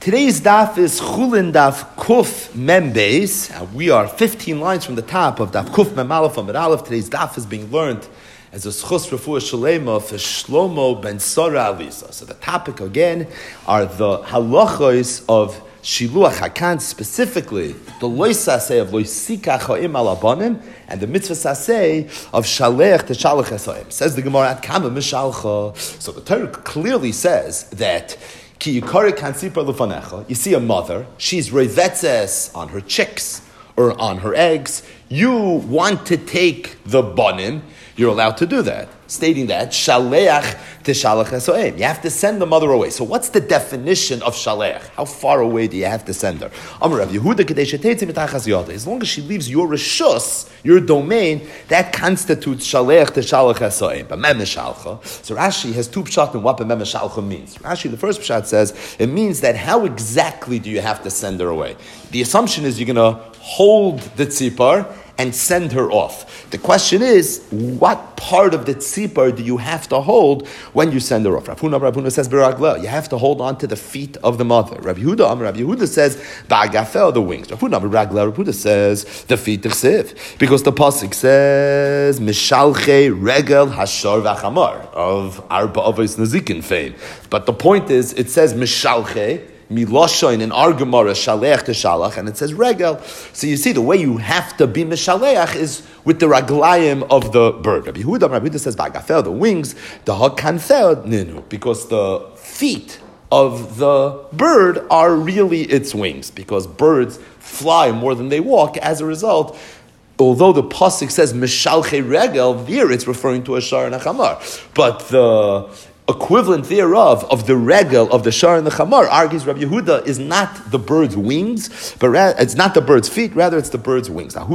Today's daf is Chulin Daf Kuf Mem Beis. We are 15 lines from the top of Daf Kuf Mem Aleph Amud Aleph. Today's daf is being learned as a Schus Refuah Shalema for Shlomo ben Sora Alisa. So the topic again are the halachos of Shiluach Hakan, specifically the Lois Saseh of Loisika Chaim Alabanim and the Mitzvah Saseh of Shalech Teshalach Esoim. Says the Gemara at Kama Mishalcha. So the Torah clearly says that Ki Yikari Kansipar Lufanecha. You see a mother, she's revetzes on her chicks or on her eggs. You want to take the banim, you're allowed to do that. Stating that, Shaleach Teshalach Esoim. You have to send the mother away. So what's the definition of Shaleach? How far away do you have to send her? Amar Rav Yehuda Kedei Sheteitzi Mitachas Yodeh. As long as she leaves your reshus, your domain, that constitutes Shaleach Teshalach Esoim. But Mem Mishalcha. So Rashi has two pshat in what Mem Mishalcha means. Rashi, the first pshat says, it means that how exactly do you have to send her away? The assumption is you're going to hold the tzipar and send her off. The question is, what part of the tzipar do you have to hold when you send her off? Rav Huna says, B'ragla, you have to hold on to the feet of the mother. Rav Yehuda says, Ba'agafel, the wings. Rav Huna says, the feet of Siv. Because the pasuk says, Mishalche regel hashar v'chamar, of Arba Avos Nazikin fame. But the point is, it says Mishalche, Miloshoin in our Gemara, Shalech Teshalach, and it says Regel. So you see, the way you have to be Mishaleach is with the raglayim of the bird. Rabbi Yehuda says, Ba'agafel, the wings, the hakanfel, ninu, because the feet of the bird are really its wings, because birds fly more than they walk. As a result, although the pasuk says Mishalche Regel, there it's referring to a shar and a chamar. But the equivalent thereof of the regel of the shar and the chamar, argues Rabbi Yehuda, is not the bird's wings, but it's not the bird's feet, rather it's the bird's wings. There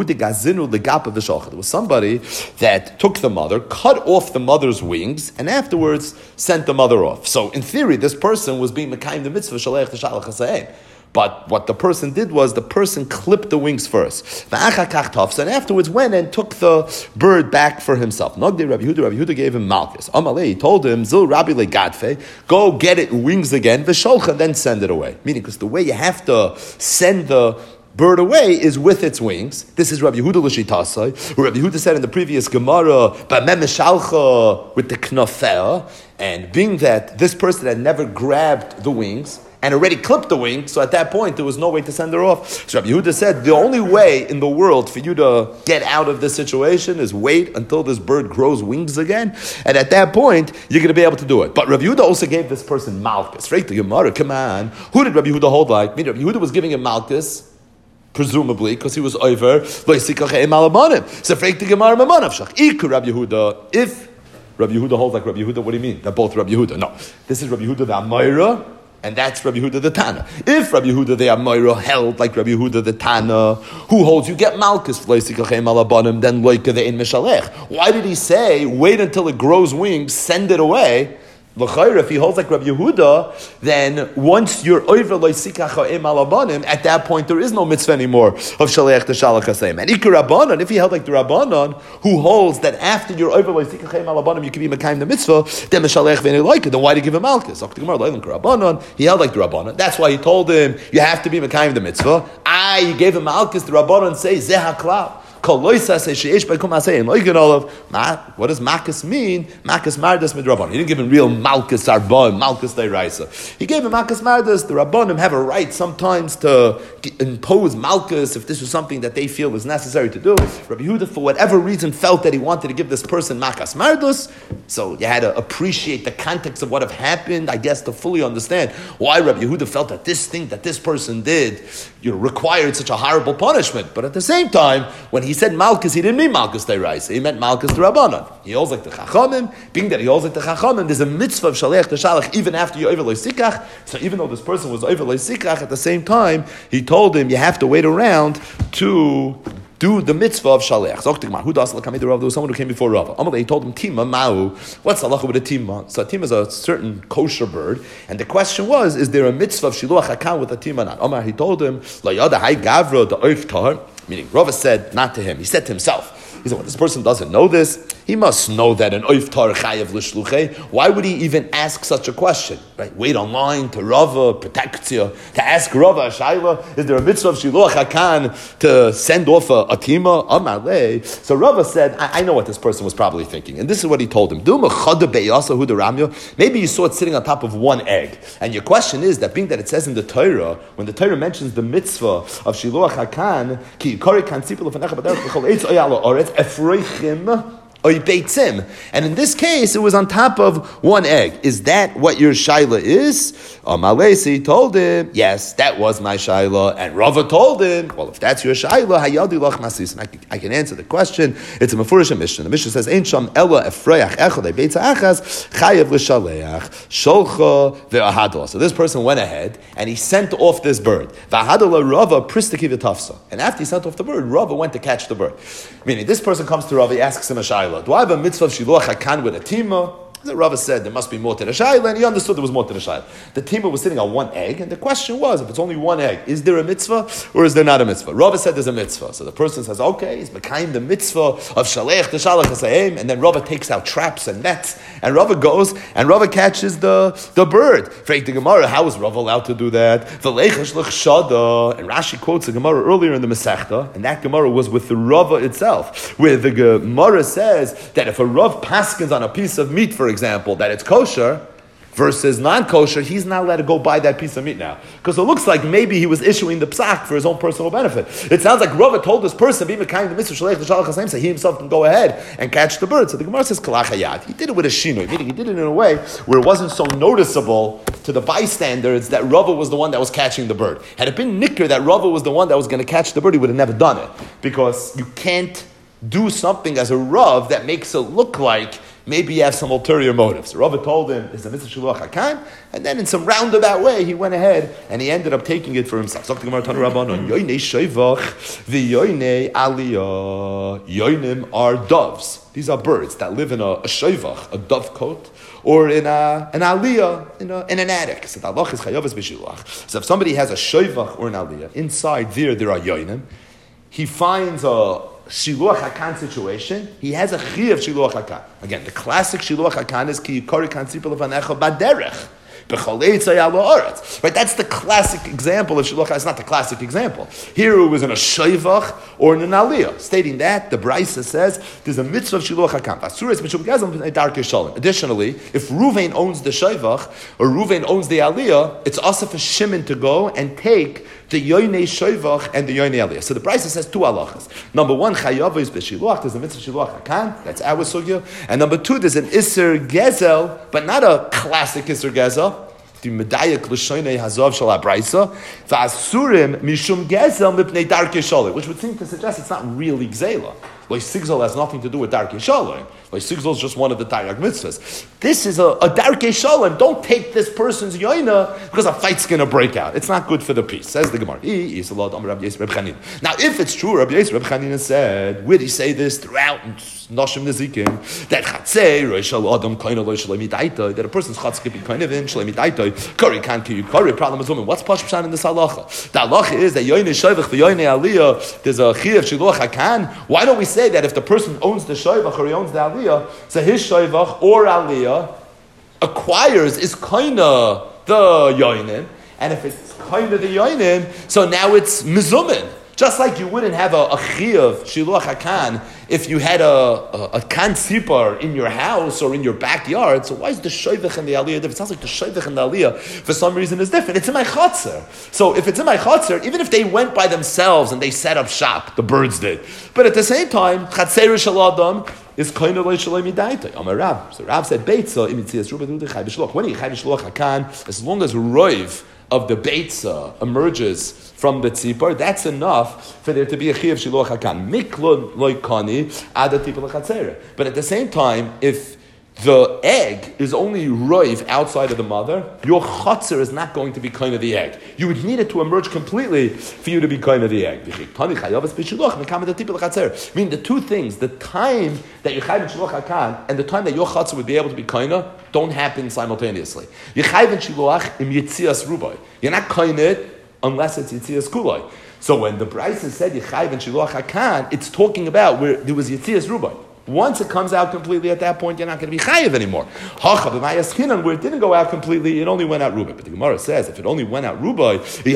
was somebody that took the mother, cut off the mother's wings, and afterwards sent the mother off. So in theory, this person was being mekayim the mitzvah shalech teshalach hasayim. But what the person did was the person clipped the wings first. And afterwards went and took the bird back for himself. Rabbi Yehuda gave him malchus. Amalei, he told him, Zil Rabbi Legadfe, go get it wings again, Visholcha, then send it away. Meaning, because the way you have to send the bird away is with its wings. This is Rabbi Yehuda l'shitasai. Rabbi Yehuda said in the previous Gemara, Ba'mem mishalcha, with the knafeh, and being that this person had never grabbed the wings, and already clipped the wing, so at that point there was no way to send her off. So Rabbi Yehuda said, the only way in the world for you to get out of this situation is wait until this bird grows wings again, and at that point you're going to be able to do it. But Rabbi Yehuda also gave this person malchus, right? The Gemara, come on. Who did Rabbi Yehuda hold like? I mean, Rabbi Yehuda was giving him malchus, presumably, because he was over. So freak the Gemara mamanav shach. Rabbi Yehuda, if Rabbi Yehuda holds like Rabbi Yehuda, what do you mean? They're both Rabbi Yehuda. No, this is Rabbi Yehuda the Amayra, and that's Rabbi Yehuda the Tana. If Rabbi Yehuda the Amayra held like Rabbi Yehuda the Tana, who holds you get malchus, then loika the in mishalech. Why did he say wait until it grows wings, send it away? If he holds like Rabbi Yehuda, then once you're over loisikacha'im alabanim, at that point there is no mitzvah anymore of shaleach teshalach hasayim. And ikar Rabbanan, if he held like the Rabbanan, who holds that after you're over loisikacha'im alabanim, you can be mekayim the mitzvah, then mishalech v'nei then why do you give him malchus? He held like the Rabbanan. That's why he told him you have to be mekayim the mitzvah. He gave him malchus. The Rabbanan say zeh haklal. What does Malchus mean? Malchus Mardas Midrabanan. He didn't give him real Malchus Arbon, Malchus Deiraisa. He gave him Malchus Mardas. The Rabbanim have a right sometimes to impose Malchus if this was something that they feel is necessary to do. Rabbi Yehuda, for whatever reason, felt that he wanted to give this person Malchus Mardas. So you had to appreciate the context of what have happened, I guess, to fully understand why Rabbi Yehuda felt that this thing that this person did required such a horrible punishment. But at the same time, when he said Malchus, he didn't mean Malchus Deiraisa. He meant Malchus Rabbanan. He holds like the Chachamim. Being that he holds like the Chachamim, there's a mitzvah of Shalech Teshalach even after you're over Loisikach. So even though this person was over Loisikach, at the same time, he told him you have to wait around to do the mitzvah of Shalech. Who does there was someone who came before Rav. He told him, Tima Ma'u. What's halacha with a Tima? So a Tima is a certain kosher bird. And the question was, is there a mitzvah of Shiluach HaKan with a Tima not? He told him, La Yada Hai Gavra the Oif Tahar. Meaning, Rava said not to him. He said to himself. He said, well, this person doesn't know this. He must know that an oiftar chayav l'shluchei. Why would he even ask such a question? Right? Wait online to Rava, protection, to ask Rava a shayla. Is there a mitzvah of shiluach hakan to send off a tima? Amalei. So Rava said, I know what this person was probably thinking, and this is what he told him. Maybe you saw it sitting on top of one egg, and your question is that being that it says in the Torah, when the Torah mentions the mitzvah of shiluach hakan, ki yikari kan tzipul lefanecha b'derech b'chol eitz oy ala oretz efreichim. And in this case, it was on top of one egg. Is that what your shaila is? Amalesi told him, yes, that was my shaila. And Rava told him, well, if that's your shaila, hayadi lach masis. And I can answer the question. It's a mefurish Mishnah. The Mishnah says, Ein sham ella efrayach echad beitza achas chayav l'shaleach sholcha ve'ahadol. So this person went ahead and he sent off this bird. V'ahadol Rava pristaki v'tafsa. And after he sent off the bird, Rava went to catch the bird. Meaning, this person comes to Rava, he asks him a shaila. Do I have a mitzvah of shiluach hakan with a tima? The Rava said there must be more to the shayla, and he understood there was more to the shayla. The tima was sitting on one egg, and the question was, if it's only one egg, is there a mitzvah or is there not a mitzvah? Rava said there's a mitzvah. So the person says, okay, he's mekayim the mitzvah of shalech to shalach hasaim, and then Rava takes out traps and nets, and Rava goes, and Rava catches the bird. Freit the Gemara, how is Rava allowed to do that? V'leichash l'chshada, and Rashi quotes the Gemara earlier in the Masechta, and that Gemara was with the Rava itself, where the Gemara says that if a Rav paskins on a piece of meat, for example, that it's kosher versus non-kosher, he's not allowed to go buy that piece of meat now. Because it looks like maybe he was issuing the psak for his own personal benefit. It sounds like Rava told this person, be kind the mitzvah shalech l'shalach hasayim, so he himself can go ahead and catch the bird. So the Gemara says, kalach hayad. He did it with a shinoi, meaning he did it in a way where it wasn't so noticeable to the bystanders that Rava was the one that was catching the bird. Had it been nicker that Rava was the one that was going to catch the bird, he would have never done it. Because you can't do something as a Rav that makes it look like maybe you have some ulterior motives. So Rava told him, it's a mitzvah shiluach hakan, and then in some roundabout way, he went ahead and he ended up taking it for himself. So the Gemara Tanu Rabbanon, yoynei shevach v'yoynei aliyah. Yoinim are doves. These are birds that live in a shevach, a dove coat, or in an aliyah, in an attic. So the halach is chayavas b'shiluach. So if somebody has a shevach or an aliyah, inside there are yoinim, he finds a shiluach hakan situation, he has a chi of shiluach hakan. Again, the classic shiluach hakan is ki yikari kan tzipul lefanecha baderech. Right, that's the classic example of shiluach. It's not the classic example. Here it was in a shevach or in an aliyah. Stating that, the Brisa says there's a mitzvah of shiluach hakan. Additionally, if Ruvain owns the shevach or Ruvain owns the aliyah, it's also for Shimon to go and take the yoynei shevach and the yoynei aliyah. So the Brisa says two halachas. Number one, chayav is b'shiluach. There's a mitzvah shiluach hakan. That's our sugya. And number two, there's an iser gezel, but not a classic iser gezel. The medayek l'shoynei hazav shel habraisa v'asurim mishum gezel mipnei darkei shalom, which would seem to suggest it's not really gzela. Like sigzol has nothing to do with darkei shalom. Like sigzol is just one of the taryag mitzvahs. This is a darkei shalom. Don't take this person's yoina because a fight's going to break out. It's not good for the peace. Says the Gemara. Now, if it's true, Rabbi Yisrael Reb Chanina said, where did he say this throughout Noshim Nezikim, that chatzei roishal adam koina lo shalei midaita, that a person's chatz could be kind of in shalei midaita, kari kan ki kari. Problem is woman. What's pashpashan in this halacha? The halacha is that yoynei shevach v'yoynei aliyah. There's a chi of shiluach hakan. Why don't we say that if the person owns the shevach or he owns the aliyah, so his shevach or aliyah acquires is kinda the yoinim, and if it's kinda the yoinim, so now it's mizumin. Just like you wouldn't have a chi of shiluach hakan if you had a kan sipar in your house or in your backyard. So why is the shevach and the aliyah different? It sounds like the shevach and the aliyah for some reason is different. It's in my chotzer. So if it's in my chotzer, even if they went by themselves and they set up shop, the birds did. But at the same time, chatzer shaladam is kind of like shalom midaita. Amar Rav. So Rav said beitza imitzias ruba du chai b'shluach. When he chai b'shluach hakan, as long as roiv of the beitza emerges from the tzipor, that's enough for there to be a chi of shiluach hakan. Miklon loikani adat tipul chatzera. But at the same time, if the egg is only roiv outside of the mother, your chotzer is not going to be kind of the egg. You would need it to emerge completely for you to be kind of the egg. Meaning the two things, the time that you chayv in shiluach hakan and the time that your chotzer would be able to be kind of, don't happen simultaneously. You chayv in shiluach im yitzias rubai. You're not kind of unless it's yitzias kulai. So when the Brisa said Yechayv and Shiluach Hakan, it's talking about where there was Yitzias Rubai. Once it comes out completely, at that point, you're not going to be chayiv anymore. Where it didn't go out completely, it only went out rubai. But the Gemara says, if it only went out rubai, the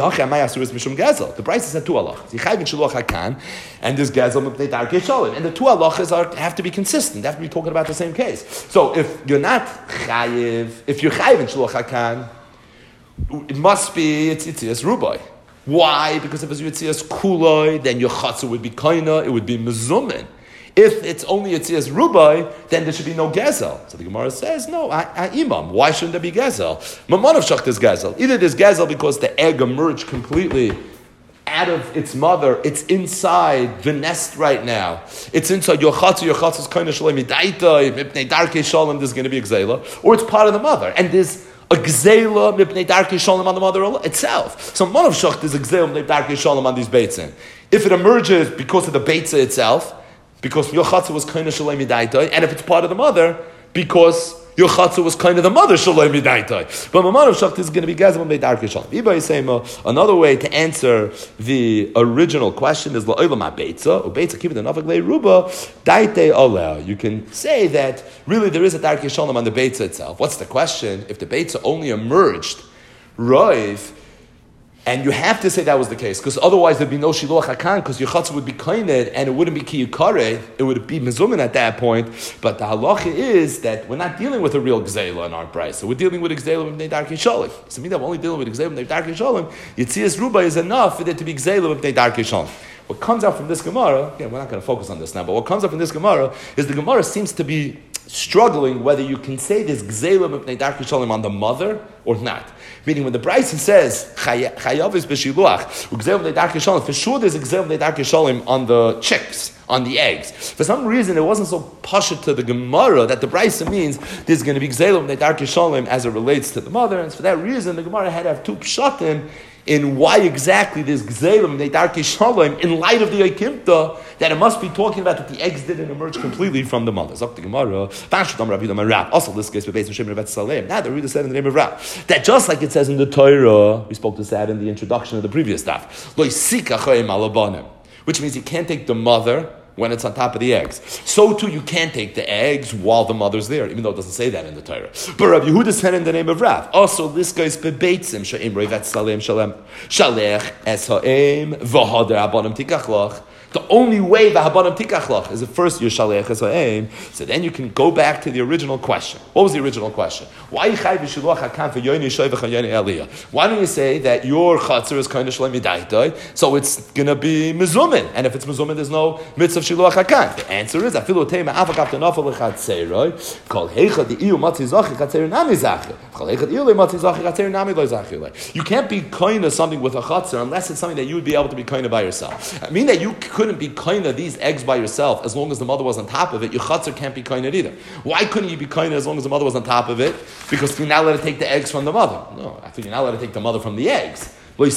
Brisa said two halachas. And this gezel mipnei darkei shalom. And the two halachas have to be consistent. They have to be talking about the same case. So if you're not chayiv, if you're chayiv in shluach hakan, it must be it's rubai. Why? Because if it's yitzias kuloi, then your chatzah would be kaina, it would be mezumin. If it's only yitzias rubai, then there should be no gezel. So the Gemara says, no, imam. Why shouldn't there be gezel? Mamanav shacht is gezel. Either there's gezel because the egg emerged completely out of its mother, it's inside the nest right now. It's inside your chatzah is kaina shalom midaita, mipnei darkei shalom, there's going to be a gzela, or it's part of the mother, and there's a gzela mipnei darkei shalom on the mother itself. So manav shacht is a gzela mipnei darkei shalom on these beitzin. If it emerges because of the beitza itself, because your chatzah was kind of shalom midaitai, and if it's part of the mother, because your chatzah was kind of the mother shalom midaitai. But mamanav shacht is going to be gazam mipnei darkei shalom. Ibai sayma, another way to answer the original question is la'olam ha'beitza, or beitza keep it enough like ruba daite oleh. You can say that really there is a darkei shalom on the beitza itself. What's the question? If the beitza only emerged roiv, and you have to say that was the case, because otherwise there'd be no shiluach hakan, because your chatzah would be kained, and it wouldn't be kiyukare, it would be mezumin at that point. But the halacha is that we're not dealing with a real gzeila in our price, so we're dealing with a gzeila with bnei darkei shalom. So mean that we're only dealing with a gzeila with bnei darkei shalom, yitzias ruba is enough for there to be gzeila with bnei darkei shalom. What comes out from this Gemara, again, we're not going to focus on this now, but what comes out from this Gemara is the Gemara seems to be struggling whether you can say this gzeila mipnei darkei shalom on the mother or not. Meaning when the Bryson says chayav is b'shiluach gzeila mipnei darkei shalom, for sure there's a gzeila mipnei darkei shalom on the chicks, on the eggs. For some reason it wasn't so pashut to the Gemara that the Bryson means there's going to be gzeila mipnei darkei shalom as it relates to the mother, and for that reason the Gemara had to have two pshatim in why exactly this gzeila mipnei darkei shalom in light of the Akimta, that it must be talking about that the eggs didn't emerge completely from the mother. Zok the Gemara, also this case based on Shem Revet Salem. Now the reader said in the name of Rab that just like it says in the Torah, we spoke to that in the introduction of the previous stuff, which means you can't take the mother when it's on top of the eggs. So too, you can't take the eggs while the mother's there, even though it doesn't say that in the Torah. But Rabbi Yehuda said in the name of Rav, also this guy's bebeitzim she'im revet salem shalem shalech es ha'em v'hader abanim tikachlach. The only way the habanam tikachlach is the first year shalech es ha'em. So then you can go back to the original question. What was the original question? Why chayv v'shiluach hakan for yoyni shoyvach and yoyni eliyah? Why don't you say that your chatzar is kind of shalem midaitai, so it's going to be mezumin, and if it's mezumin, there's no mitzvah shiluach hakan. The answer is afilu teima avakap tenafel lechatzeiroi kol heicha di'iu matzi zachi chatzeir nami zachi kol heicha di'iu matzi zachi chatzeir nami lo zachi. You can't be kind of something with a chatzar unless it's something that you would be able to be kind of by yourself. I mean that you couldn't be kind of these eggs by yourself as long as the mother was on top of it. Your chatzar can't be kind of either. Why couldn't you be kind of as long as the mother was on top of it? Because you're not allowed to take the eggs from the mother. No, I think you're not allowed to take the mother from the eggs.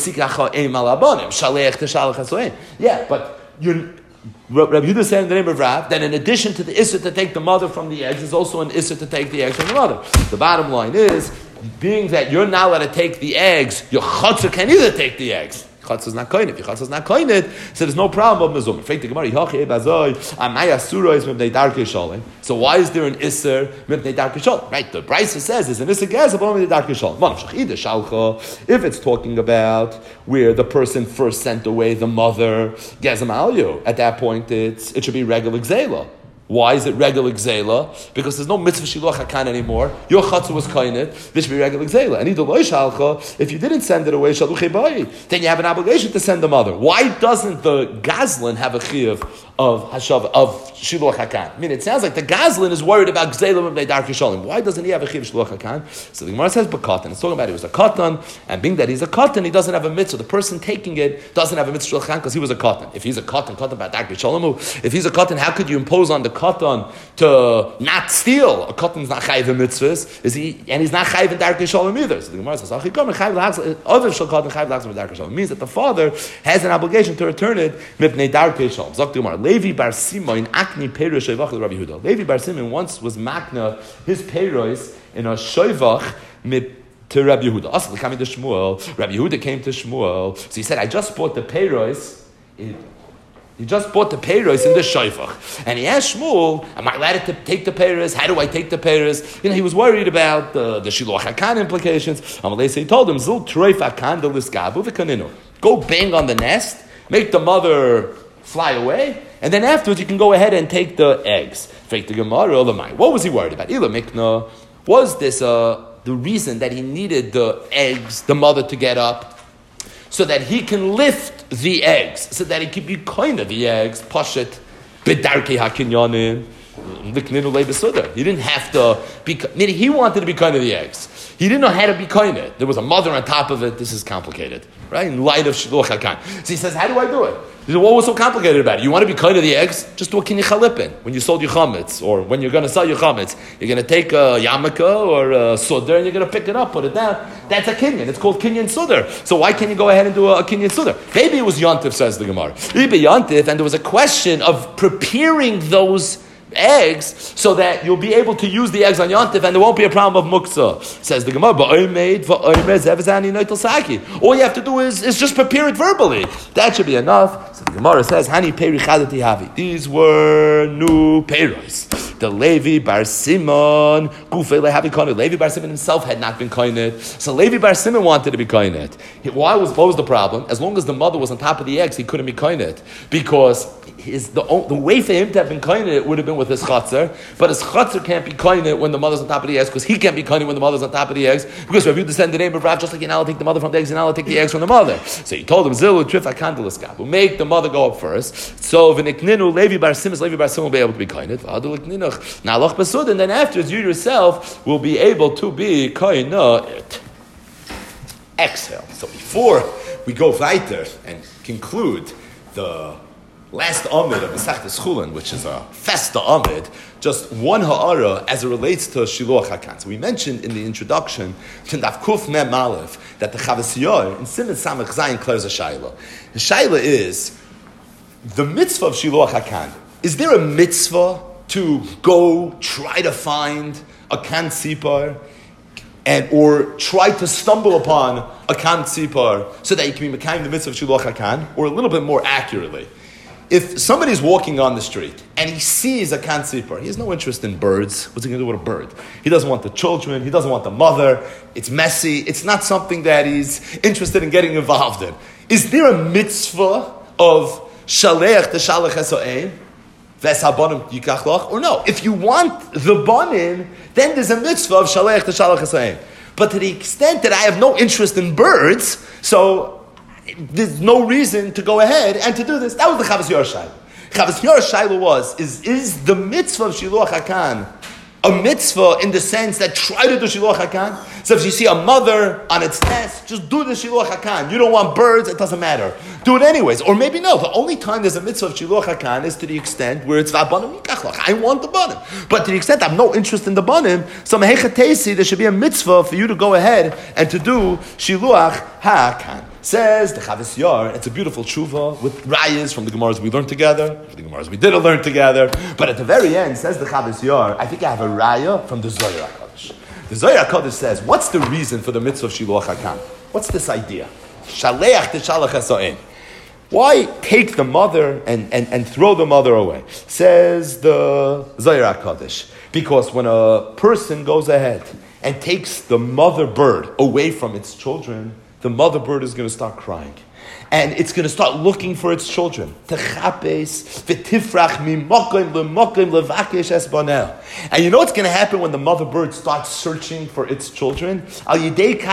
Yeah, but Rabbi Yehuda said in the name of Rav, then in addition to the issur to take the mother from the eggs, there's also an issur to take the eggs from the mother. The bottom line is, being that you're not allowed to take the eggs, your chatzar can either take the eggs. Chatzah is not koined. If your chatzah is not koined, so there's no problem of mezumah. So why is there an isser mipnei darkei shalom? Right, the Brisa says there's an isser gezeb only the darkei shalom. If it's talking about where the person first sent away the mother gezem alyu, at that point it should be regular gzela. Why is it regular gzela? Because there's no mitzvah shiluach hakan anymore. Your chatzah was kained. This should be regular gzela. And either loy shalcha, if you didn't send it away, shaluchei bayi, then you have an obligation to send the mother. Why doesn't the gazlan have a chiyuv of hashav of shiluach hakan? I mean, it sounds like the gazlan is worried about gzela mipnei darkei shalom. Why doesn't he have a chiyuv shiluach hakan? So the Gemara says b'katan. It's talking about he was a katan, and being that he's a katan, he doesn't have a mitzvah. The person taking it doesn't have a mitzvah shiluach hakan because he was a katan. If he's a katan about darkei shalom, if he's a katan, how could you impose on the katan to not steal? A katan's not chayiv in mitzvahs, is he? And he's not chayiv in darkei shalom either. So the Gemara says, other shal katan chayiv l'achzor darkei shalom means that the father has an obligation to return it mipnei darkei shalom. Zok the Gemara, Levi bar Simon akni peiros shoivach Rabbi Yehuda. Levi bar Simon once was makna his peiros in a shoivach to Rabbi Yehuda. Also, coming to Shmuel, Rabbi Yehuda came to Shmuel, so he said, I just bought the peiros He just bought the peiros in the shayfach. And he asked Shmuel, am I allowed to take the peiros? How do I take the peiros? He was worried about the shiloach hakan implications. He told him, Zil treif hakan de lisgabu v'kaninu. Go bang on the nest, make the mother fly away, and then afterwards you can go ahead and take the eggs. What was he worried about? Ila mikna. Was this the reason that he needed the eggs, the mother to get up, so that he can lift the eggs, so that he can be kind of the eggs, pashet, bedarkei hakinyanim, likninu leibesudar. He didn't have to be, meaning he wanted to be kind of the eggs. He didn't know how to be kind of it. There was a mother on top of it. This is complicated, right? In light of shiluach hakan. So he says, how do I do it? He said, what was so complicated about it? You want to be kind of the eggs? Just do a kinyan chalipin. When you sold your chametz, or when you're going to sell your chametz, you're going to take a yarmulke or a sudar, and you're going to pick it up, put it down. That's a kinyan. It's called kinyan sudar. So why can't you go ahead and do a kinyan sudar? Maybe it was yontif, says the Gemara. Maybe yontif, and there was a question of preparing those eggs so that you'll be able to use the eggs on Yontif and there won't be a problem of muktzah. Says the Gemara, all you have to do is just prepare it verbally. That should be enough. So the Gemara says, Hani peri chadati havi. These were new peiros. The Levi bar Simon, Gufei lehavi konet. Levi bar Simon himself had not been konet. So Levi bar Simon wanted to be konet. What was the problem? As long as the mother was on top of the eggs, he couldn't be konet. Because the way for him to have been konet would have been with his chatzar, but his chatzar can't be konet when the mother's on top of the eggs, because he can't be konet when the mother's on top of the eggs, because if you descend the name of Rav, just like you're not allowed to take the mother from the eggs, you're not allowed to take the eggs from the mother. So he told him, Zilu trif akandalas we'll make the mother go up first. So v'nikninu Levi bar Simon will be able to be konet. Nalach basud, and then afterwards you yourself will be able to be konet. Exhale. So before we go weiter and conclude the last Amid of Masechtas Chulin, which is a Festa Amid, just one ha'ara as it relates to Shiluach HaKan. So we mentioned in the introduction to Daf Kuf Mem Aleph that the Chavas Yair in Siman Samach Zayin clears a Shaila. The Shaila is the mitzvah of Shiluach HaKan. Is there a mitzvah to go try to find a kan tzipar or try to stumble upon a kan tzipar so that you can be mekayim the mitzvah of Shiluach HaKan? Or a little bit more accurately, if somebody's walking on the street and he sees a kan tzipar, he has no interest in birds. What's he going to do with a bird? He doesn't want the children. He doesn't want the mother. It's messy. It's not something that he's interested in getting involved in. Is there a mitzvah of shaleach the shalach eso'ein? Or no? If you want the banim, then there's a mitzvah of shaleach the shalach eso'ein. But to the extent that I have no interest in birds, so there's no reason to go ahead and to do this. That was the Chavas Yair Shaila. Chavas Yair Shaila is the mitzvah of Shiluach HaKan a mitzvah in the sense that try to do Shiluach HaKan? So if you see a mother on its nest, just do the Shiluach HaKan. You don't want birds, it doesn't matter. Do it anyways. Or maybe no, the only time there's a mitzvah of Shiluach HaKan is to the extent where it's V'abanim Yikachlach. I want the banim. But to the extent I have no interest in the banim, so Mehechatesi, there should be a mitzvah for you to go ahead and to do Shiluach HaKan. Says the Chavas Yair, it's a beautiful tshuva with rayas from the Gemaras we learned together, from the Gemaras we didn't learn together. But at the very end, says the Chavas Yair, I think I have a raya from the Zohar HaKadosh. The Zohar HaKadosh says, what's the reason for the mitzvah of Shiluach HaKan? What's this idea? Shaleach teshalach eso'en. Why take the mother and throw the mother away? Says the Zohar HaKadosh. Because when a person goes ahead and takes the mother bird away from its children, the mother bird is going to start crying. And it's going to start looking for its children. And you know what's going to happen when the mother bird starts searching for its children? It's going to be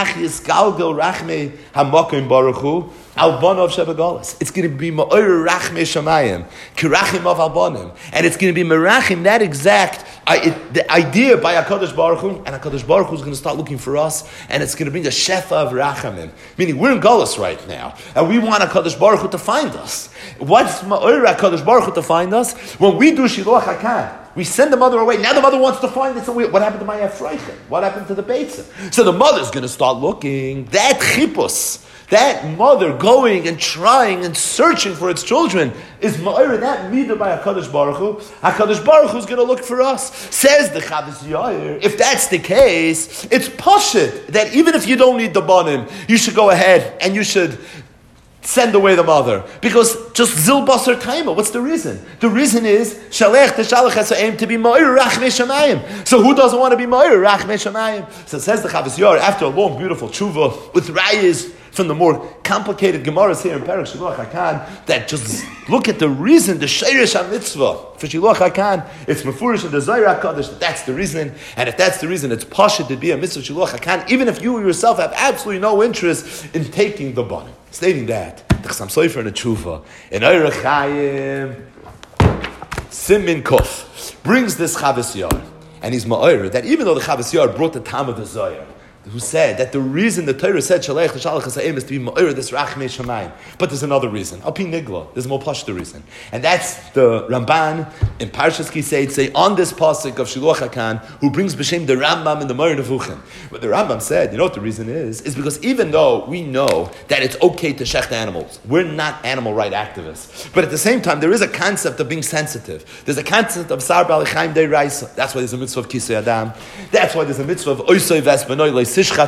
ma'or rachme shamayim, kirachim of albanim, and it's going to be merachim, that exact the idea by HaKadosh Baruch Hu, and HaKadosh Baruch Hu is going to start looking for us, and it's going to bring a shefa of rachamim. Meaning we're in Galus right now, and we want HaKadosh Baruch Hu to find us. What's ma'or HaKadosh Baruch Hu to find us? When we do Shiluach HaKan, we send the mother away. Now the mother wants to find us. What happened to my Ephraim? What happened to the Beitzah? So the mother's going to start looking. That chipus, that mother going and trying and searching for its children is ma'ir, that midah by HaKadosh Baruch Hu. HaKadosh Baruch Hu is going to look for us. Says the Chavas Yair, if that's the case, it's pashut that even if you don't need the banim, you should go ahead and you should send away the mother. Because just zil basar taima. What's the reason? The reason is shalech teshalach esa'im to be ma'ir rachmei shamayim. So who doesn't want to be ma'ir rachmei shamayim? So it says the Chavos Yair, after a long, beautiful tshuva with rayas from the more complicated Gemaras here in Perek Shiluach HaKan, that just look at the reason, the Sheirish HaMitzvah for Shiluach HaKan, it's Mefurish and the Zohar HaKadosh, that's the reason, and if that's the reason, it's Pashut to be a Mitzvah Shiluach HaKan, even if you yourself have absolutely no interest in taking the bun. Stating that, the Chassam Sofer and the Tshuva, in Orach Chaim, Simin Kof, brings this Chavos Yair, and he's Ma'or, that even though the Chavos Yair brought the Tam of the Zohar, who said that the reason the Torah said Shalech L'Shalach Hasa'im is to be Ma'ir this Rachmei Shamayim. But there's another reason. Al Pi Nigla. There's a more pashto reason. And that's the Ramban in Parshas Kisei say on this pasuk of Shiluach HaKan who brings B'Shem the Rambam in the Moreh Nevuchim. But the Rambam said, you know what the reason is? Is because even though we know that it's okay to shecht animals, we're not animal right activists. But at the same time, there is a concept of being sensitive. There's a concept of Sar B'Alei Chaim Dei Raisa. That's why there's a mitzvah of Kisei Adam. That's why there's a mitzvah of Oisoi Ves Benoi that's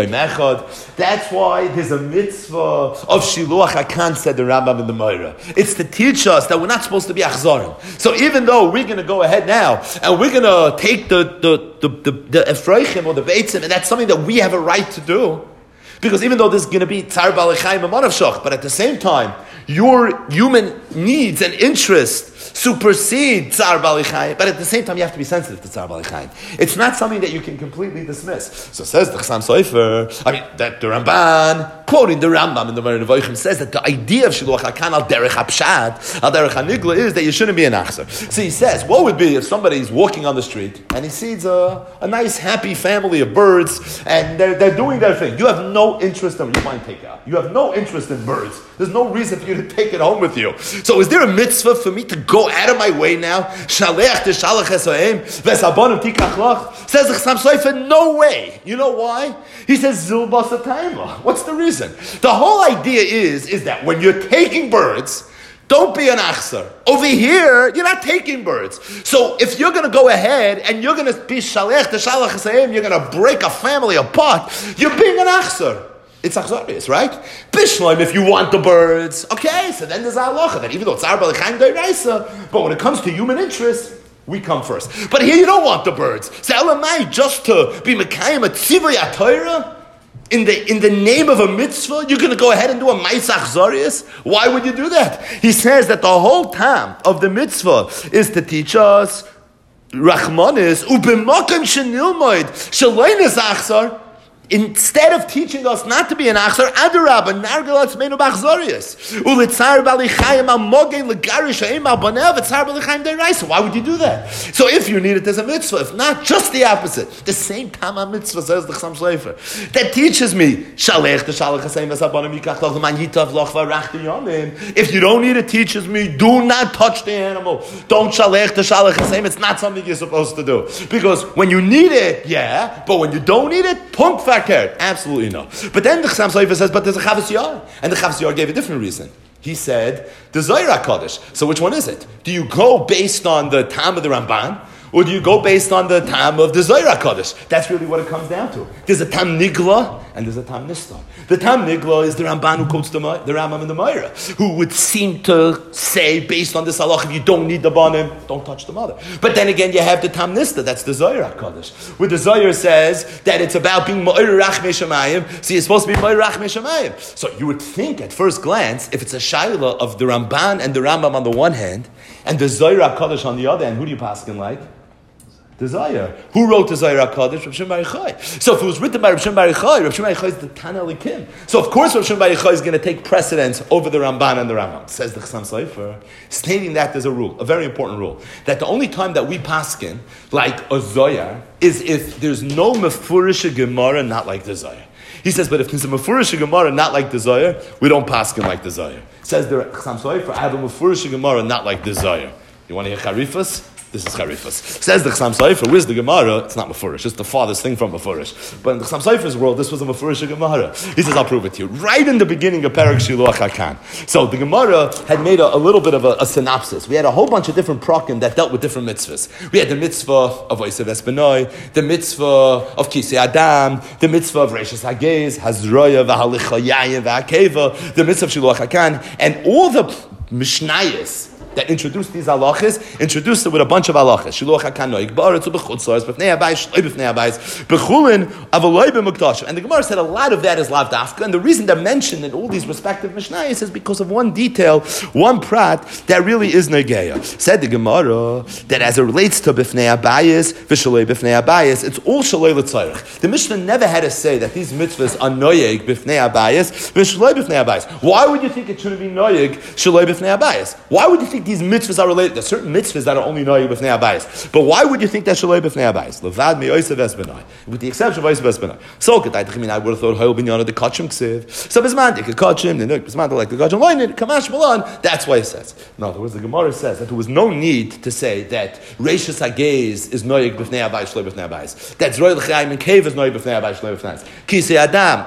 why there's a mitzvah of Shiluach HaKan, said the Rambam in the Moreh. It's to teach us that we're not supposed to be achzarim. So even though we're going to go ahead now and we're going to take the Efroichim or the Beitzim, and that's something that we have a right to do, because even though this is going to be Tzar B'Alei Chaim and Manavshach, but at the same time, your human needs and interests supersede Tzar B'Alei Chaim, but at the same time you have to be sensitive to Tzar B'Alei Chaim. It's not something that you can completely dismiss. So says the Chassam Sofer, that the Ramban, quoting the Rambam in the Moreh Nevuchim, says that the idea of Shiluach HaKan al derech hapshat, al derech hanigla, is that you shouldn't be an achzer. So he says, what would be if somebody's walking on the street and he sees a nice happy family of birds and they're doing their thing. You have no interest in you might take out. You have no interest in birds. There's no reason for you to take it home with you. So is there a mitzvah for me to go out of my way now? Shalech teshalach esoim v'sabonim tikach lach. Says the Chassam Sofer, no way. You know why? He says zil basatayma. What's the reason? The whole idea is that when you're taking birds, don't be an achsar. Over here, you're not taking birds. So if you're going to go ahead and you're going to be shalech teshalach esoim, you're going to break a family apart, you're being an achsar. It's achzarius, right? Bishloim, if you want the birds. Okay, so then there's halacha that even though it's Tzar B'Alei Chaim Dei Raisa, but when it comes to human interest, we come first. But here you don't want the birds. So elamai, just to be mekayim a tzivay atayra in the name of a mitzvah, you're going to go ahead and do a mais achzarius? Why would you do that? He says that the whole time of the mitzvah is to teach us rachmanis u'b'makom shenilmoid shaloines achzar. Instead of teaching us not to be an achzar, adarabah, nargalat meinu b'achzarius. Ulitzar B'Alei Chaim al mogen legarish ha'im al banev etzar B'Alei Chaim deraisa. Why would you do that? So if you need it, there's a mitzvah. If not, just the opposite. The same Tama mitzvah, says the Chassam Sofer, that teaches me shalech teshalach haseim v'sabonim yikach loch l'man yitav loch v'arach yomim. If you don't need it, teaches me do not touch the animal. Don't shalech teshalach haseim. It's not something you're supposed to do, because when you need it, yeah, but when you don't need it, punk fact. Absolutely no. But then the Chassam Sofer says, but there's a Chavos Yair. And the Chavos Yair gave a different reason. He said, the Zohar HaKadosh. So which one is it? Do you go based on the Tam of the Ramban, or do you go based on the Tam of the Zohar HaKadosh? That's really what it comes down to. There's a Tam Nigla, and there's a Tam Nista. The Tam Nigla is the Ramban who quotes the Rambam in the Moreh, who would seem to say, based on this halach, if you don't need the banim, don't touch the mother. But then again, you have the Tam Nista, that's the Zohar HaKadosh, where the Zohar says that it's about being Ma'ir Rachmei Shamayim, so you're supposed to be Ma'ir Rachmei Shamayim. So you would think, at first glance, if it's a shayla of the Ramban and the Rambam on the one hand, and the Zohar HaKadosh on the other hand, who do you paskin like? The Zohar. Who wrote the Zohar HaKadosh? Rav Shimon Bar Yochai. So if it was written by Rav Shimon Bar Yochai, Rav Shimon Bar Yochai is the Tana Elikim. So of course Rav Shimon Bar Yochai is going to take precedence over the Ramban and the Rambam. Says the Chassam Sofer, stating that there's a rule, a very important rule, that the only time that we paskin like a Zohar is if there's no mefurish Gemara not like the Zohar. He says, but if there's a mefurish Gemara not like the Zohar, we don't paskin like the Zohar. Says the Chassam Sofer, I have a mefurish Gemara not like the Zohar. You want to hear charifas? This is Charifas. Says the Chassam Sofer, where's the Gemara? It's not Mefurish, it's the farthest thing from Mefurish. But in the Chassam Sofer's world, this was a Mefurish Gemara. He says, I'll prove it to you. Right in the beginning of Perek Shiluach HaKan. So the Gemara had made a little bit of a synopsis. We had a whole bunch of different prakim that dealt with different mitzvahs. We had the mitzvah of Oisev Esbenoi, the mitzvah of Kisei Adam, the mitzvah of Reishis Hagez, Hazroya, V'halicha Yayin, V'hakeva, the mitzvah of Shiluach HaKan, and all the Mishnayos that introduced these halachas, introduced it with a bunch of halachas. Shiluach HaKan noig ba'aretz u'b'chutzos, b'fnei habayis, shloi b'fnei habayis, b'chulin, avaloi b'mukdash. And the Gemara said a lot of that is lav dafka, and the reason they're mentioned in all these respective mishnayos is because of one detail, one prat, that really is negeya. Said the Gemara, that as it relates to b'fnei habayis, v'shloi b'fnei habayis, it's all shloi l'tzarech. The Mishnah never had to say that these mitzvahs are noyeg b'fnei habayis, v'shloi b'fnei habayis. Why would you think it shouldn't be noyeg, shloi b'fnei habayis? Why would you think these mitzvahs are related? There's certain mitzvahs that are only noyeg b'fnei habayis. But why would you think that shaloi b'fnei habayis? Levad mi oisev esbenai, with the exception of oisev esbenai. So I would have thought hoyel binyana the kachim ksiv. So bismandik the kachim, the noyeg bismandik like the kachim loinid kamash malan. That's why it says. In other words, the Gemara says that there was no need to say that reishis hagez is noyeg b'fnei habayis shaloi b'fnei habayis. That's royal chaim and cave is noyeg b'fnei habayis shaloi b'fnei habayis. Kisei Adam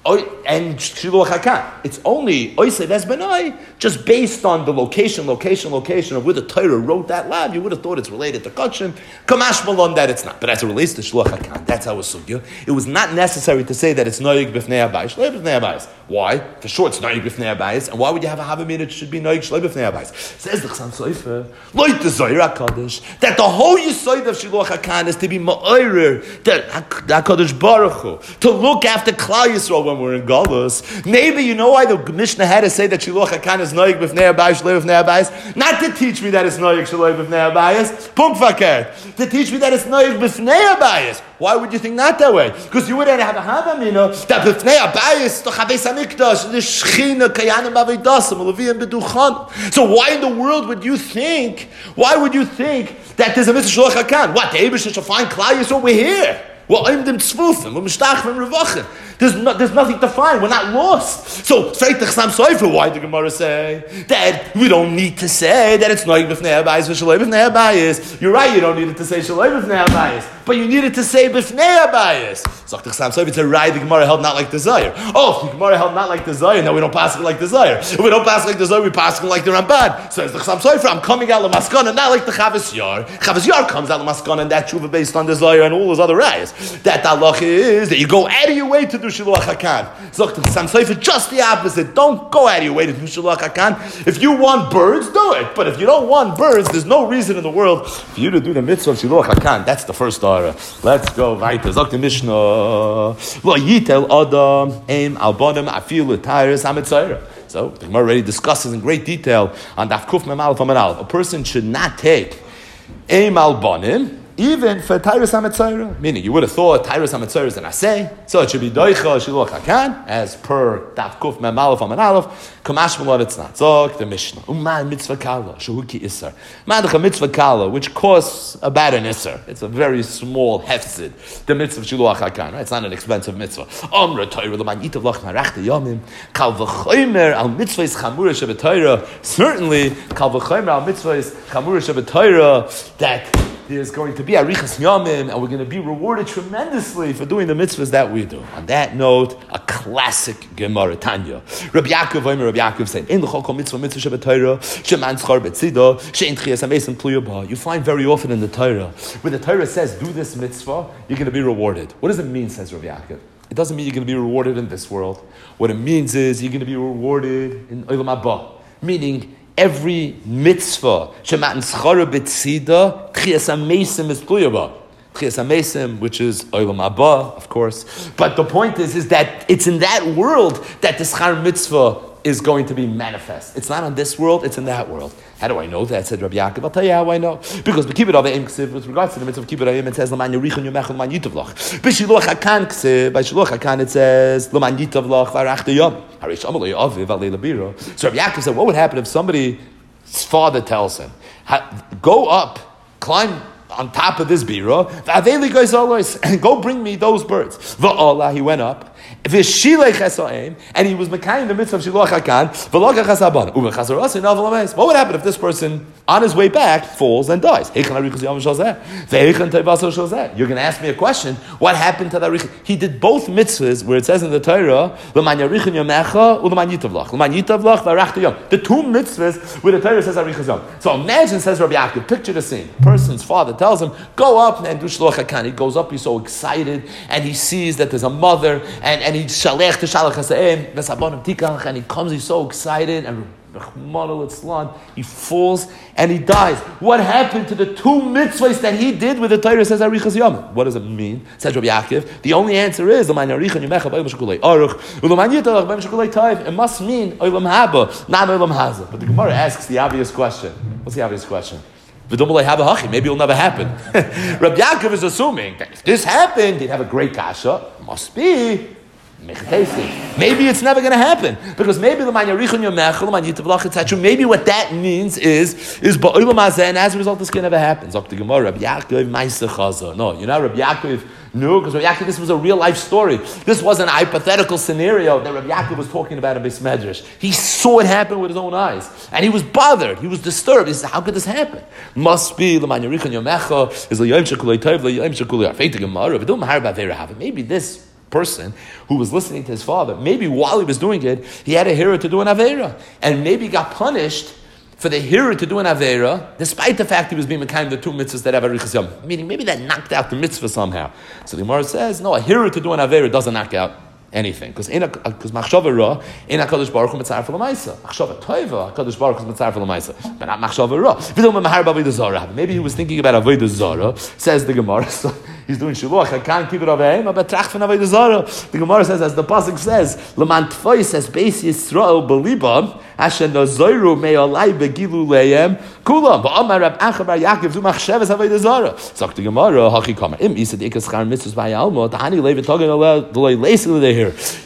and Shiluach HaKan. It's only Oisev Esbenai, just based on the location of where the Torah wrote that lab. You would have thought it's related to Kachim. Kamash Malon that it's not. But as it relates to Shiluach HaKan, that's how it's sugya. It was not necessary to say that it's Noyeg B'fnei Habayis, Shloi B'fnei Habayis. Why? For sure it's Noyeg B'fnei Habayis. And why would you have a Havamid? It should be Noyeg Shloi B'fnei Habayis. Says the Chassam Sofer, Loit the Zohar HaKadosh, that the whole Yesod of Shiluach HaKan is to be Ma'orer, the HaKadosh Baruch Hu, to look after Klal Yisrael when we're in Galus. Maybe you know why the Mishnah had to say that Shiluach HaKan is Noyeg B'fnei Habayis, Shloi B'fnei Habayis? Not to teach me that it's Noyeg Shloi B'fnei Habayis, Punk Fakir. To teach me that it's Noyeg B'fnei Habayis. Why would you think not that way? Because you wouldn't have a Havamina that B'fnei Habayis, the Chabeis HaMikdash, the Shechina, Kayanim Avidasim, Leviim B'duchan. So why in the world would you think that there's a mitzvah Shiluach HaKan? What, the Eibush should find Klal Yisrael? We're here. We're Oimdim Tzvufim, we're Mishtachim Revachim. There's nothing to find. We're not lost. So, why did the Gemara say that we don't need to say that it's Noyeg B'fnei Habayis v'Shaloi B'fnei Habayis? You're right, you don't need it to say Shaloi B'fnei Habayis, but you need it to say B'fnei Habayis. So, it's a right, the Gemara held not like the Zohar. Oh, if the Gemara held not like the Zohar, now we don't pass it like the Zohar. If we don't pass it like the Zohar, we pass it like the Ramban. So, it's the Chassam Sofer, I'm coming out of Maskana, not like the Chavas Yar. Chavas Yar comes out of Maskana, and that tshuva based on the Zohar and all those other rayas. That halach is that you go out of your way to do Shiluach HaKan. So the Chassam Sofer, just the opposite. Don't go out of your way to do Shiluach HaKan. If you want birds, do it. But if you don't want birds, there's no reason in the world for you to do the mitzvah of Shiluach HaKan. That's the first order. Let's go weiter. Zok the Mishnah. Lo yitel adam aim albonim afilu tyrus hamitzayra. So the Gemara already discusses in great detail on Daf Kuf Mem Aleph Amud Aleph. A person should not take aim albonim even for Tyrus HaMetzayra, meaning you would have thought Tyrus HaMetzayra is an assay, so it should be Doicha Shiluach HaKan, as per Daf Kuf Mem Aleph Amud Aleph. Kamash Malon it's not. Zok the Mishnah. Uman mitzvah kala shehuki isar. Mandacha mitzvah kala, which costs about an isar. It's a very small hefsid. The mitzvah of Shiluach HaKan. Right? It's not an expensive mitzvah. Amra Torah l'man yitav lach marachta yamim. Kal v'chomer al mitzvah is chamura shebetayra. Certainly, kal v'chomer al mitzvah is chamura shebetayra. That there's going to be arichas yamim, and we're going to be rewarded tremendously for doing the mitzvahs that we do. On that note, a classic Gemara Tanya. Rabbi Yaakov said, "In the chol mitzvah mitzvah shebeTorah sheman schar betzida shein tchias hamesim tluya ba." You find very often in the Torah when the Torah says, "Do this mitzvah," you're going to be rewarded. What does it mean? Says Rabbi Yaakov. It doesn't mean you're going to be rewarded in this world. What it means is you're going to be rewarded in olam haba, meaning every mitzvah, shematan schara betzida, tchias hamesim is tluya ba. Tchias hamesim, which is olam haba, of course. But the point is that it's in that world that the schar mitzvah is going to be manifest. It's not on this world, it's in that world. How do I know that? Said Rabbi Yaakov. I'll tell you how I know. Because with regards to the mitzvah of kibbut avim, it says l'man yerichon yomech l'man yitavlach. B'shiluach hakan ksiv, by shiluach hakan it says l'man yitavlach v'arachta yom. Harish amalei aviv alei labira. So Rabbi Yaakov said, what would happen if somebody's father tells him, go up, climb on top of this bira, and go bring me those birds. Va'ala, he went up, and he was mekayim the mitzvah of shiluach hakan. What would happen if this person, on his way back, falls and dies? You're going to ask me a question. What happened to that? He did both mitzvahs where it says in the Torah, the two mitzvahs where the Torah says arichas yom. So imagine, says Rabbi Yaakov, picture the scene. Person's father tells him, go up and do shiluach hakan. He goes up, he's so excited, and he sees that there's a mother, and he shalech to shalach haseim, and he comes, he's so excited, and he falls and he dies. What happened to the two mitzvahs that he did with the Torah says arichas yom? What does it mean? Says Rabbi Yaakov. The only answer is it must mean olam haba, not olam haza. But the Gemara asks the obvious question. What's the obvious question? Maybe it'll never happen. Rabbi Yaakov is assuming that if this happened, he'd have a great kasha. Must be. Maybe it's never going to happen because maybe maybe what that means is and as a result this can never happen. No, you're not Rabbi Yaakov. No, because Rabbi Yaakov, this was a real life story. This wasn't a hypothetical scenario that Rabbi Yaakov was talking about in Beis Medrash. He saw it happen with his own eyes, and he was bothered. He was disturbed. He said, "How could this happen? Must be maybe this person who was listening to his father, maybe while he was doing it, he had a hira to do an aveira, and maybe got punished for the hira to do an aveira, despite the fact he was being mekayim the two mitzvahs that have arichas yom. Meaning, maybe that knocked out the mitzvah somehow. So the Gemara says, no, a hira to do an aveira doesn't knock out anything, because machshava ra in Hakadosh Baruch Hu mitzaref l'maisa. Machshava toiva Hakadosh Baruch Hu mitzaref l'maisa, but not machshava ra. Maybe he was thinking about avodah zara. Says the Gemara. So he's doing shiluach. I can't keep it over him. But trach from avodah zara. The Gemara says, as the pasuk says, leman tfoi says beis Yisrael belibam asher nazoru me'olai begilu lehem kulam. Ba'amar Rab Acha bar Yaakov zu machshavas avodah zara. Sagt the Gemara, hachi kamer im isad ikas char mitzvos ba'yalma ta'ani levi togen alei leisel here.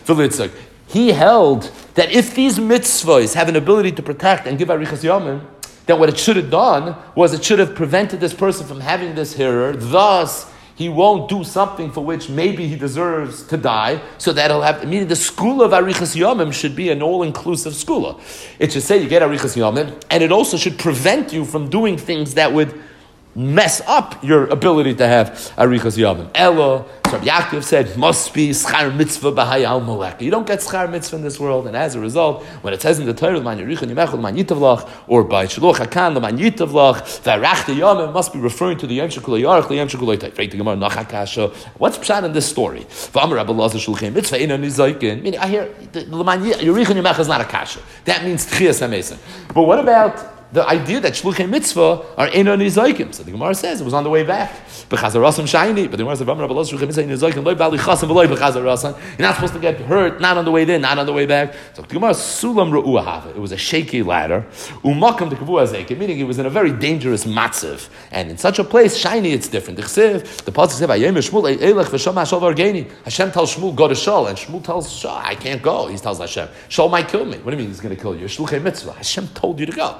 He held that if these mitzvahs have an ability to protect and give arichas yomim, then what it should have done was it should have prevented this person from having this hearer. Thus, he won't do something for which maybe he deserves to die, so that he'll have, meaning the school of arichas yomim should be an all-inclusive school. It should say you get arichas yomim, and it also should prevent you from doing things that would mess up your ability to have arichas yomim. Ella, so Yaakov said, must be schar mitzvah b'hayal molek. You don't get schar mitzvah in this world, and as a result, when it says in the Torah, l'man yerichon yimechol l'man yitavlach, or by shiluach hakan l'man yitavlach, v'arachta yomim must be referring to the yom shekul yarach, the yom shekul yoytay. Freit the Gemara nachakasha. What's pshat in this story? V'amar Rabbi Elazar shulchem mitzvah ina nizaykin. Meaning, I hear l'man yerichon yimechol is not a kasha. That means tchias hamesim. But what about the idea that shluchei mitzvah are eno nizaykim? So the Gemara says it was on the way back. B'chazarasam shayni. But the Gemara says, "V'amar Rabbi Elazar shluchei mitzvah eno nizaykim loy bali chasam v'loy b'chazarasam." You're not supposed to get hurt, not on the way there, not on the way back. So the Gemara sulam ru'u ahava. It was a shaky ladder. Umakam de kavu azeikim, meaning it was in a very dangerous matziv. And in such a place, shayni, it's different. The pasuk says, "Vayem Shmuel eilech v'sham Hashem vargeni." Hashem tells Shmuel, "Go to Shaul," and Shmuel tells Shaul, "I can't go." He tells Hashem, "Shaul might kill me." What do you mean he's going to kill you? Shluchei mitzvah. Hashem told you to go.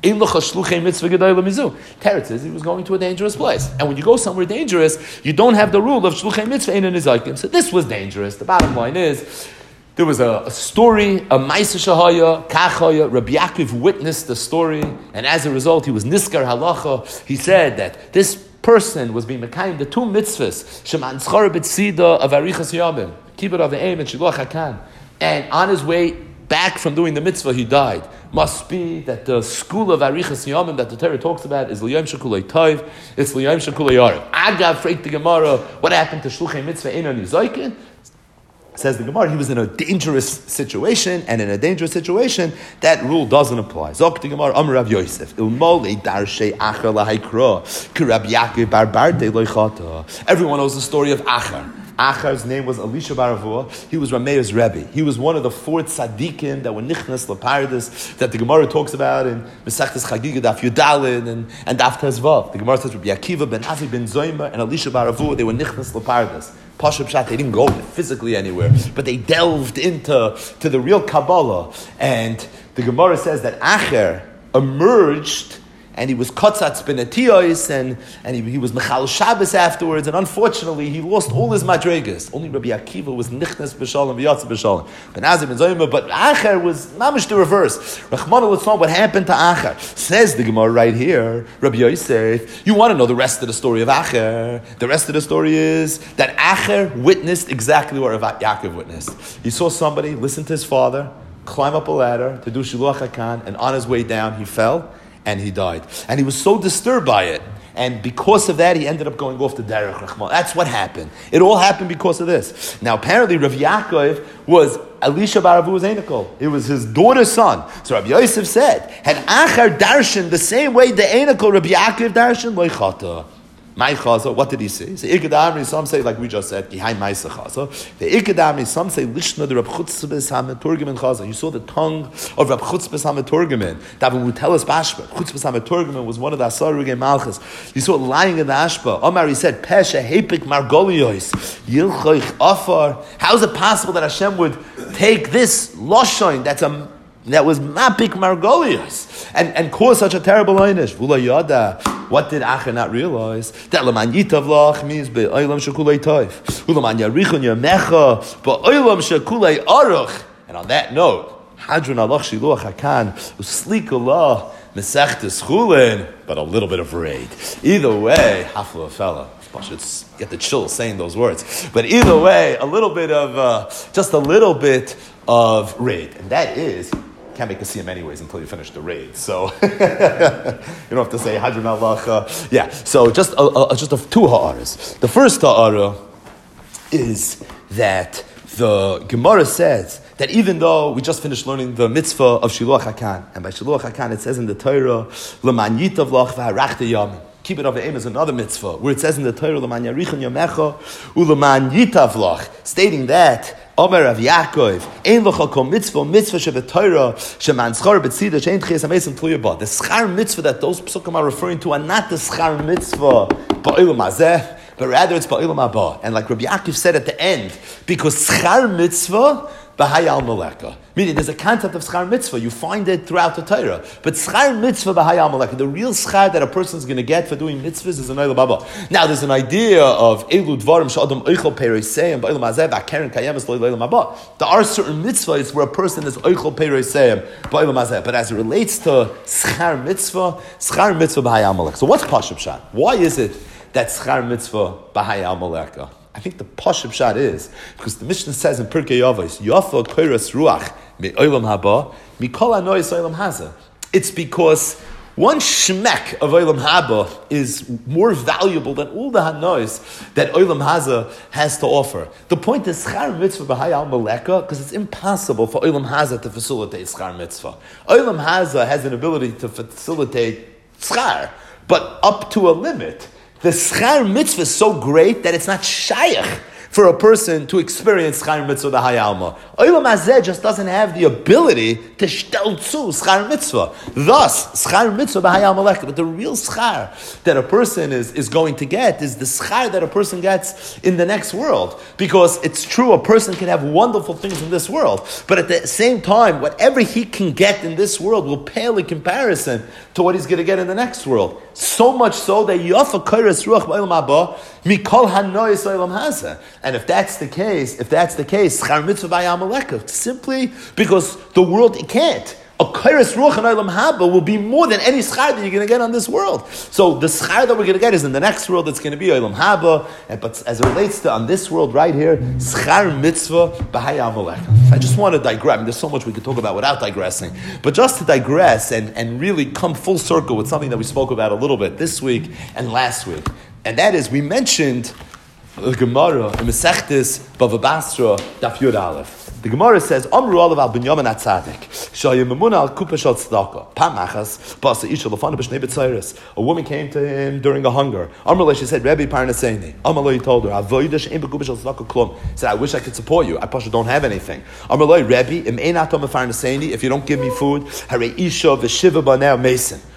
Teretz says he was going to a dangerous place. And when you go somewhere dangerous, you don't have the rule of shluchei mitzvah in nizaykim. So this was dangerous. The bottom line is, there was a story, a ma'aseh shahaya, kachaya. Rabbi Yaakov witnessed the story, and as a result, he was niskar halacha. He said that this person was being mekayim the two mitzvahs, sheman tzchara b'tzida of arichas yomim, kibbut avim and shiluach hakan. And on his way back from doing the mitzvah, he died. Must be that the school of arichas yomim that the Torah talks about is l'yom shekulei toiv, it's l'yom shekulei yarif. Agav, freit the Gemara, what happened to shluchei mitzvah eno nizaykin? Says the Gemara, he was in a dangerous situation, and in a dangerous situation, that rule doesn't apply. Zok the Gemara, Amar Rav Yosef, Ilmolei darshei Achar lahaykra, ki Rabbi Yaakov bar bardei loichata. Everyone knows the story of Achar. Achar's name was Elisha bar Avua. He was Rameir's Rebbe. He was one of the four tzaddikim that were nichnas leparadis that the Gemara talks about in Mesechtes Chagiga Daf Yudalin and Daf Tezvav. The Gemara says Rabbi Akiva ben Azi ben Zoyma and Elisha bar Avua, they were nichnas leparadis. Pashup Pshat, they didn't go physically anywhere, but they delved into the real Kabbalah. And the Gemara says that Acher emerged and he was kotzatz benetiyos, and he was mechal Shabbos afterwards, and unfortunately he lost all his madrigas. Only Rabbi Akiva was nichnas b'shalom v'yatz b'shalom. Ben Azir ben Zayma, but Acher was mamish the reverse. Rachmana litzlan, what happened to Acher? Says the Gemara right here, Rabbi Yosef, you want to know the rest of the story of Acher. The rest of the story is that Acher witnessed exactly what Yaakov witnessed. He saw somebody listen to his father, climb up a ladder to do Shiluach HaKan, and on his way down he fell and he died. And he was so disturbed by it, and because of that he ended up going off the Derech Rachman. That's what happened. It all happened because of this. Now apparently Rav Yaakov was Elisha bar Avu's Einokol. It was his daughter's son. So Rabbi Yosef said, had Acher darshan the same way the Einokol Rabbi Yaakov darshan, loy chata. My chaza, what did he say? He said, Ikadamri, some say, like we just said, Gihai Maisa chaza. The Ikadamri, some say, Lishna, the Rab Chutzpes HaMeturgemen chaza. You saw the tongue of Rab Chutzpes HaMeturgemen. That when we tell us Bashba, Chutzpes HaMeturgemen was one of the Asarugei Malchus. You saw it lying in the Ashba. Omar, he said, Pesha, Hepik, Margoliois, Yilchoich, Afar. How is it possible that Hashem would take this Loshoin, that was Mapik Margolius, and cause such a terrible einish? V'lo yada. What did Acher not realize? That Laman Yitav Lach means be'olam shekulei toif. Ulaman Yarichon Yamecha be'olam shekulei aruch. And on that note, Hadron Alach Shiluach HaKan Uslik Allah Mesechtes Chulin, but a little bit of raid. Either way, Hafla fella. It's get the chills saying those words. But either way, just a little bit of raid, and that is. Can't make a siyum anyways until you finish the raid. So you don't have to say Hadron Allah. Yeah. So just two ha'aras. The first ha'ara is that the Gemara says that even though we just finished learning the mitzvah of Shiluach HaKan, and by Shiluach HaKan it says in the Torah, L'man yitav lach v'harachta yamin. Keep it of aim is another mitzvah, where it says in the Torah, L'man yarichon yamecha, u'leman yitav lach, stating that Omer Rav Yaakov, ein locha kol mitzvah shebet Torah, sheman schar betzida, she'ein tchias amesim tluya ba. The schar mitzvah that those psukim are referring to are not the schar mitzvah ba'olam hazeh, but rather it's ba'olam haba. And like Rabbi Yaakov said at the end, because schar mitzvah b'hayal maleka. Meaning there's a concept of schar mitzvah. You find it throughout the Torah. But schar mitzvah b'hayal maleka, the real schar that a person's going to get for doing mitzvahs is an olam haba. Now there's an idea of elu dvarim sh'adam oichel pereiseyim b'olam hazeh v'akeren kayemes lo'olam haba. There are certain mitzvahs where a person is oichel pereiseyim b'olam hazeh. But as it relates to schar mitzvah b'hayal maleka. So what's Pashup Shad? Why is it that schar mitzvah b'hayal maleka? I think the Pashup Shad is because the Mishnah says in Pirkei Avos, Yafa koiras ruach me'olam haba mikol hanois olam haza. It's because one shmek of olam haba is more valuable than all the hanois that olam haza has to offer. The point is schar mitzvah b'hayal maleka because it's impossible for olam haza to facilitate schar mitzvah. Olam haza has an ability to facilitate schar, but up to a limit. The schar mitzvah is so great that it's not shayach for a person to experience schar mitzvah the hayalma. Olam hazeh just doesn't have the ability to shtel tzu schar mitzvah. Thus, schar mitzvah b'hayal maleka. But the real schar that a person is going to get is the schar that a person gets in the next world. Because it's true, a person can have wonderful things in this world, but at the same time, whatever he can get in this world will pale in comparison to what he's going to get in the next world. So much so that yafa kairas ruach b'olam haba mikol hanois olam hazeh. And if that's the case, schar mitzvah b'hayal maleka, simply because the world can't. A kairas ruach and olam haba will be more than any schar that you're going to get on this world. So the schar that we're going to get is in the next world. It's going to be olam haba. But as it relates to on this world right here, schar mitzvah b'hayal maleka. I just want to digress. I mean, there's so much we could talk about without digressing. But just to digress and really come full circle with something that we spoke about a little bit this week and last week, and that is we mentioned the Gemara in Mesechtes Bava Basra Daf Yud Aleph. The Gemara says, Amru Olav al Binyamin Atzadik, Shaya Memuna al Kupa Shal Tzedakah, Pamachas, Basa Isha Lafana B'Shnei B'Tzairis. A woman came to him during a hunger. Amru she said, Rebbe Parnaseini. Amru told her, Avoida She'en B'Kupa Shal Tzedakah Klum. He said, I wish I could support you. I Pasha don't have anything. Amru Rebbe, Im Ein Atom Parnaseini, if you don't give me food, Hare Isha V'Shiva B'Nei Mason.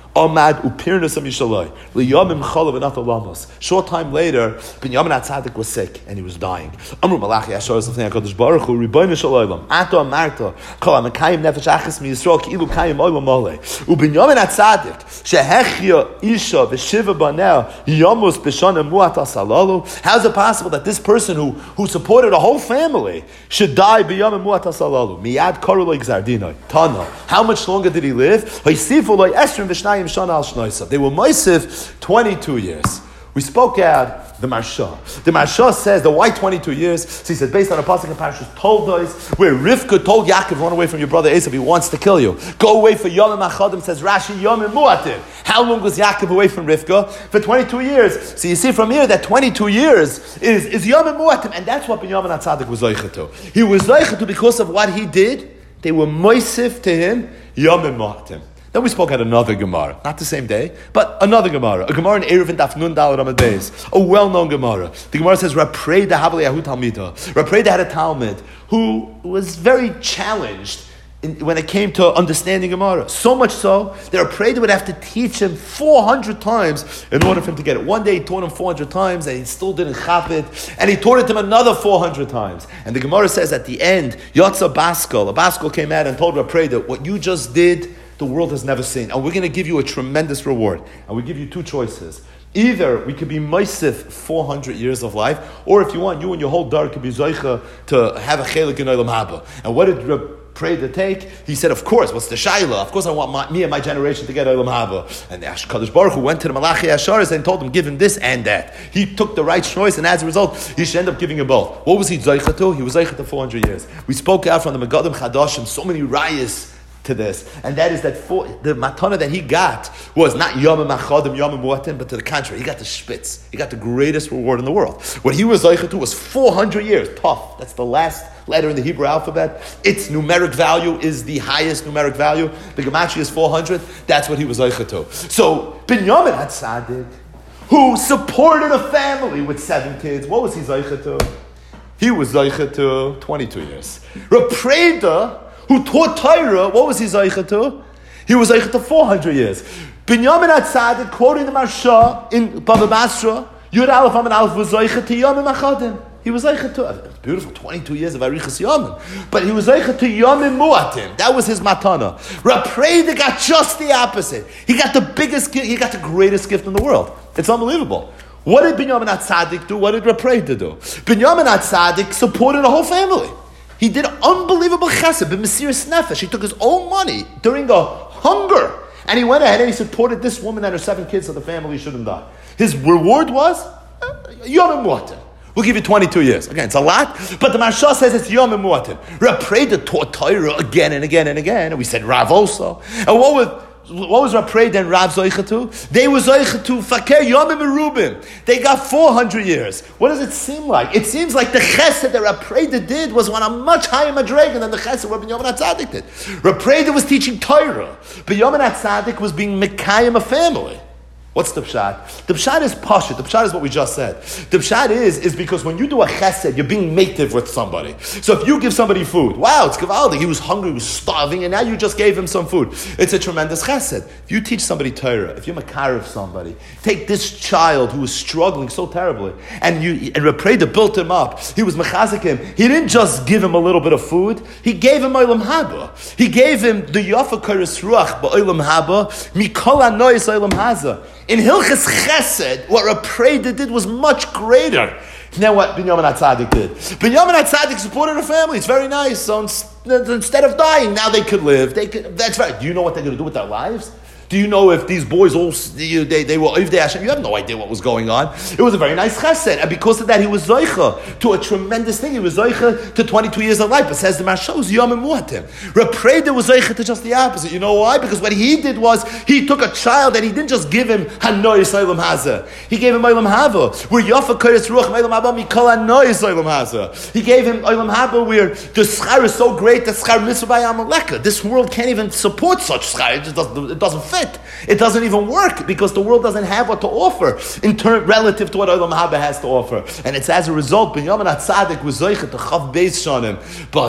Amad upirnus mishaloi liyamim chalav and atolamos. Short time later, Binyamin HaTzadik was sick and he was dying. Amru Malachi Ashar Safnei Hakadosh Baruch Hu Ribono Shel Olam Ato Amarta Kol HaMekayim Nefesh Achas MiYisrael Ki'ilu Kayim Olam Malei UBinyamin HaTzadik Shehechya Isha V'Shiva Banel Yamus B'Shana Mu'at Asalalu. How is it possible that this person who supported a whole family should die B'Yamim Mu'at Asalalu? Miyad Karu Lo Gzar Dinoi Tana. How much longer did he live? Haysifu Lo Esrim V'Shnayim Shana Al Shnoisa. They were Moisef 22 years. We spoke out the Marsha. The Marsha says that why 22 years? So he said based on a pasuk in Parashas Toldos where Rivka told Yaakov, run away from your brother Esav, he wants to kill you. Go away for Yomim Achadim, says Rashi, Yomim Muatim. How long was Yaakov away from Rivka? For 22 years. So you see from here that 22 years is Yomim Muatim, and that's what Binyamin HaTzadik was Zoicha to. He was Zoicha to because of what he did. They were moisif to him, Yomim Muatim. Then we spoke at another Gemara, not the same day, but another Gemara, a Gemara in Eruvin Daf Nun Daled Amud Beis, a well-known Gemara. The Gemara says, Rapreda Havli Yahu Talmida. Rapreda had a Talmud who was very challenged when it came to understanding Gemara. So much so that Rapreda would have to teach him 400 times in order for him to get it. One day he taught him 400 times and he still didn't chap it, and he taught it to him another 400 times. And the Gemara says at the end, Yotza Baskel, a Baskel came out and told Rapreda, what you just did, the world has never seen. And we're going to give you a tremendous reward. And we give you two choices. Either we could be Moisef 400 years of life, or if you want, you and your whole dar could be Zoicha to have a chelik in Olam Haba. And what did Rapreda take? He said, of course, what's the Shaila? Of course I want me and my generation to get Olam Haba. And the Kadosh Baruch Hu went to the Malachi Asharis and told him, give him this and that. He took the right choice, and as a result, he should end up giving him both. What was he Zoicha to? He was Zoicha to 400 years. We spoke out from the Megadim Chadashim, so many rayas to this, and that is that the matana that he got was not Yomim Achadim, Yomim Muatim, but to the contrary, he got the Spitz. He got the greatest reward in the world. What he was Zoicha to was 400 years. Tough. That's the last letter in the Hebrew alphabet. Its numeric value is the highest numeric value. The Gematria is 400. That's what he was Zoicha to. So, Binyamin HaTzadik, who supported a family with 7 kids, what was he Zoicha to? He was Zoicha to 22 years. Rapreda, who taught Torah, what was he Zoicha to? He was Zoicha to 400 years. Binyamin HaTzadik, quoting the Marsha in Bava Basra, Yud Aleph Amud Aleph was Zoicha to Yomim Achadim. He was Zoicha to, it's beautiful, 22 years of Arichas Yomim. But he was Zoicha to Yomim Muatim. That was his matana. Rapreda got just the opposite. He got the biggest gift, he got the greatest gift in the world. It's unbelievable. What did Binyamin HaTzadik do? What did Rapreda do? Binyamin HaTzadik supported a whole family. He did unbelievable chesed, b'mesiras nefesh. He took his own money during a hunger, and he went ahead and he supported this woman and her 7 kids so the family shouldn't die. His reward was Yomim Muatim. We'll give you 22 years. Again, it's a lot, but the Marsha says it's Yomim Muatim. Rapreda taught Torah again and again and again, and we said Rav also. And what was Rapreda and Rav Zoicha to? They were Zoicha to Fakir Yomim Merubim. They got 400 years. What does it seem like? It seems like the chesed that Rapreda did was on a much higher madrega than the chesed where Binyamin HaTzadik did. Rapreda was teaching Torah. Binyamin HaTzadik was being Mekayim a family. What's the pshat? The pshat is pashut. The pshat is what we just said. The pshat is because when you do a chesed, you're being mative with somebody. So if you give somebody food, wow, it's gavaldi. He was hungry, he was starving, and now you just gave him some food. It's a tremendous chesed. If you teach somebody Torah, if you're makarev somebody, take this child who was struggling so terribly, and Rapreda built him up. He was mechazik him. He didn't just give him a little bit of food. He gave him olam haba. He gave him the yafa karis ruach ba'olam haba mikol anois olam haza. In Hilchas Chesed, what Rapreda did was much greater than what Binyamin HaTzadik did. Binyamin HaTzadik supported a family. It's very nice. So instead of dying, now they could live. That's right. Do you know what they're going to do with their lives? Do you know if these boys all they were Ovdei Hashem? You have no idea what was going on. It was a very nice chesed, and because of that, he was zoicha to a tremendous thing. He was zoicha to 22 years of life. But says the Marsha was Yomim Muatim. Rapreda was zoicha to just the opposite. You know why? Because what he did was he took a child and he didn't just give him Hanois Olam Haza. He gave him Olam Hava. Where Yafa Kodesh Ruach Olam Haba Mikol Hanois Olam Haza. He gave him Olam Haba where the schar is so great that schar mitzvah by Amalekah. This world can't even support such schar. It doesn't fit. It doesn't even work because the world doesn't have what to offer in turn relative to what Olam Haba has to offer. And it's as a result, Binyamin HaTzadik was zoicha to chav beis shanim. But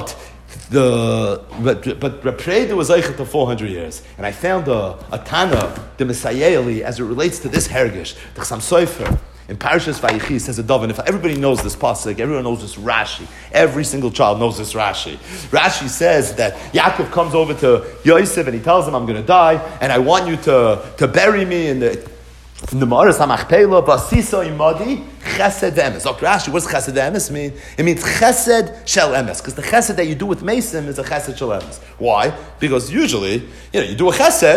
But Repreda was Eichet to 400 years. And I found a Tana, the Messiah, as it relates to this Hergish, the Chassam Sofer. In Parashas Vayichi says a dove, and if everybody knows this pasuk, everyone knows this Rashi. Every single child knows this Rashi. Rashi says that Yaakov comes over to Yosef and he tells him, I'm going to die, and I want you to bury me in the Ma'aras HaMachpelah, Basisa Imadi, Chesed Emes. Dr. Rashi, what does Chesed Emes mean? It means Chesed Shel Emes, because the Chesed that you do with Mason is a Chesed Shel Emes. Why? Because usually, you do a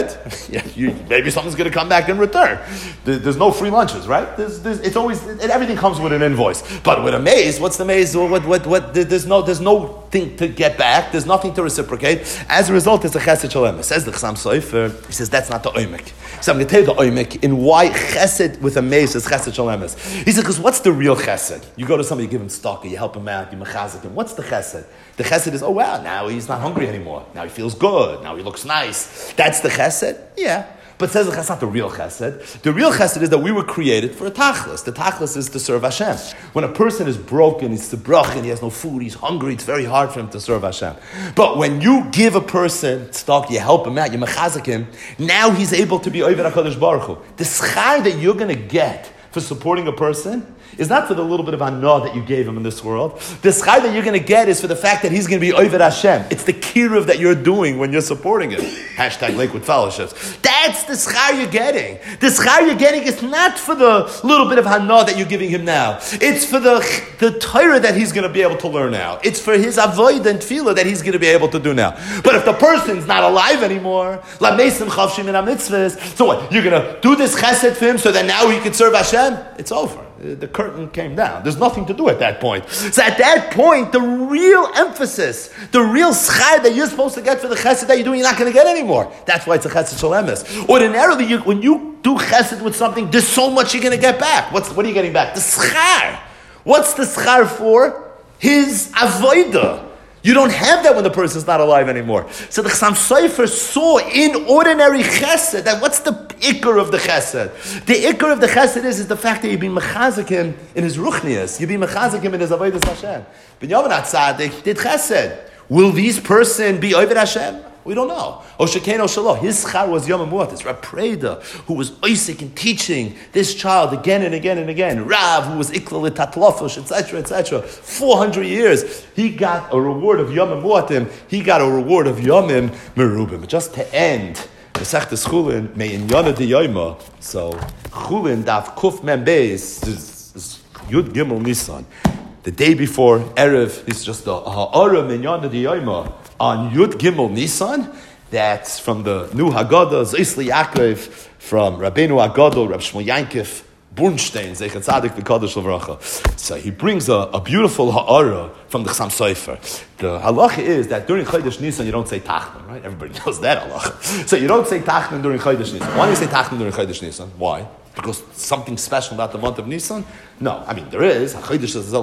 Chesed, maybe something's going to come back in return. There's no free lunches, right? It's always, everything comes with an invoice. But with a maze, what's the maze? There's no thing to get back. There's nothing to reciprocate. As a result, it's a Chesed Shel Emes. Says the Chassam Sofer, he says that's not the Oimek. So I'm going to tell you the Oimek in why Chesed with a maze is Chesed Shel Emes. He said, because what's the real Chesed? You go to somebody, you give him stock, you help him out, you mechazik him. What's the Chesed? The Chesed is, oh wow, now he's not hungry anymore. Now he feels good. Now he looks nice. That's the Chesed? Yeah. But says that's not the real Chesed. The real Chesed is that we were created for a tachlis. The tachlis is to serve Hashem. When a person is broken, he's and he has no food, he's hungry, it's very hard for him to serve Hashem. But when you give a person stock, you help him out, you mechazik him, now he's able to be Oved HaKadosh Baruch Hu. The schar that you're going to get for supporting a person is not for the little bit of anah that you gave him in this world. The schar that you're going to get is for the fact that he's going to be Oved Hashem. It's the kiruv that you're doing when you're supporting him. Hashtag Lakewood Fellowships. That's the schar you're getting. The schar you're getting is not for the little bit of hanah that you're giving him now. It's for the Torah that he's going to be avoid to learn now. It's for his avoid and tefillah that he's going to be able to do now. But if the person's not alive anymore, la mesim chavshim in mitzvahs, so what? You're going to do this chesed for him so that now he can serve Hashem? It's over. The curtain came down. There's nothing to do at that point. So at that point, the real emphasis, the real schar that you're supposed to get for the chesed that you're doing, you're not going to get anymore. That's why it's a chesed shel emes. Ordinarily, when you do chesed with something, there's so much you're going to get back. What are you getting back? The schar. What's the schar for? His avodah. You don't have that when the person's not alive anymore. So the Chassam Sofer saw in ordinary chesed that what's the ikar of the chesed? The ikar of the chesed is the fact that you be mechazik him in his ruchnias. You be mechazik him in his avodas Hashem. Binyamin HaTzadik did chesed. Will these person be Oved Hashem? We don't know. Oshekein Oshalah. His schar was Yom HaMuat. It's Rav Preda, who was Isaac in teaching this child again and again and again. Rav, who was Ikla L'Tatlofosh, etc., etc. 400 years. He got a reward of Yom HaMuatim. He got a reward of Yomim Merubim. Just to end, Mesechtes Chulin, May in Yonah de Yoima. So, Chulin, Daf Kuf Mem Beis, is Yud Gimel Nisan. The day before Erev, it's just the Ha'ara Min Yonah de Yoima. On Yud Gimel Nisan, that's from the new Haggadah, Zisli Yaakov, from Rabbeinu Haggadah, Rab Shmuel Yankov, Bernstein, Zeichat Tzadik V'Kadosh L'Vracha. So he brings a beautiful ha'ara from the Chassam Sofer. The halacha is that during Chodesh Nisan you don't say Tachnon, right? Everybody knows that halacha. So you don't say Tachnon during Chodesh Nisan. Why do you say Tachnon during Chodesh Nisan? Why? Because something special about the month of Nisan? No, I mean there is. But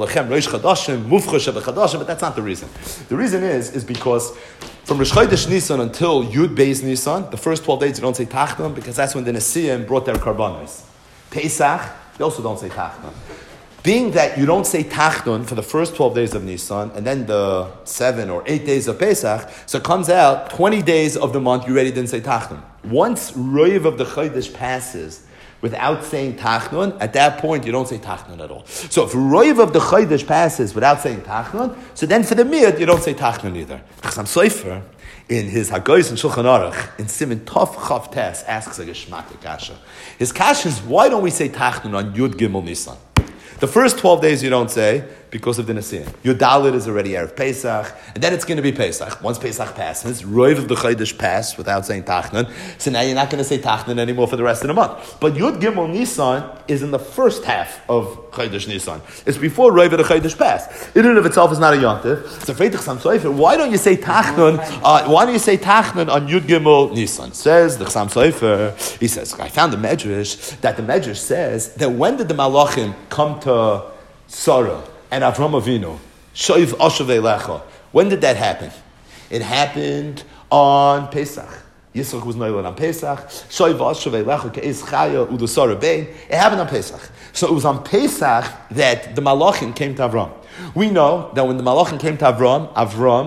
that's not the reason. The reason is because from Rosh Chodesh Nisan until Yud Beis Nisan, the first 12 days you don't say Tachnon because that's when the Nesiim brought their karbanos. Pesach, they also don't say Tachnon. Being that you don't say Tachnon for the first 12 days of Nisan and then the 7 or 8 days of Pesach, so it comes out 20 days of the month you already didn't say Tachnon. Once Roiv of the Chodesh passes without saying Tachnon, at that point you don't say Tachnon at all. So if Roiv of the Chodesh passes without saying Tachnon, so then for the Miyad you don't say Tachnon either. Chassam Sofer, in his Hagoyis and Shulchan Aruch, in Siman Tov Chav Tes, asks a Geshmak Kasha. His Kasha is, why don't we say Tachnon on Yud Gimel Nisan? The first 12 days you don't say because of the Nesiim. Yud Dalet is already Erev Pesach, and then it's going to be Pesach. Once Pesach passes, Roiv of the Chodesh passed without saying Tachnon, so now you're not going to say Tachnon anymore for the rest of the month. But Yud Gimel Nisan is in the first half of Chodesh Nisan. It's before Roiv of the Chodesh passed. In and of itself is not a yontif. So Freitich Chassam Sofer, why don't you say Tachnon? Why don't you say Tachnon on Yud Gimel Nisan? Says the Chassam Sofer. He says, I found the Medrash that the Medrash says that when did the Malachim come to Sarah and Avram Avinu, Shoiv Ashavei Lecha? When did that happen? It happened on Pesach. Yitzchak was noilan on Pesach. Shoiv Ashavei Lecha Ke'ez Chaya Udo Sarah Bein. It happened on Pesach. So it was on Pesach that the Malachim came to Avram. We know that when the Malachim came to Avram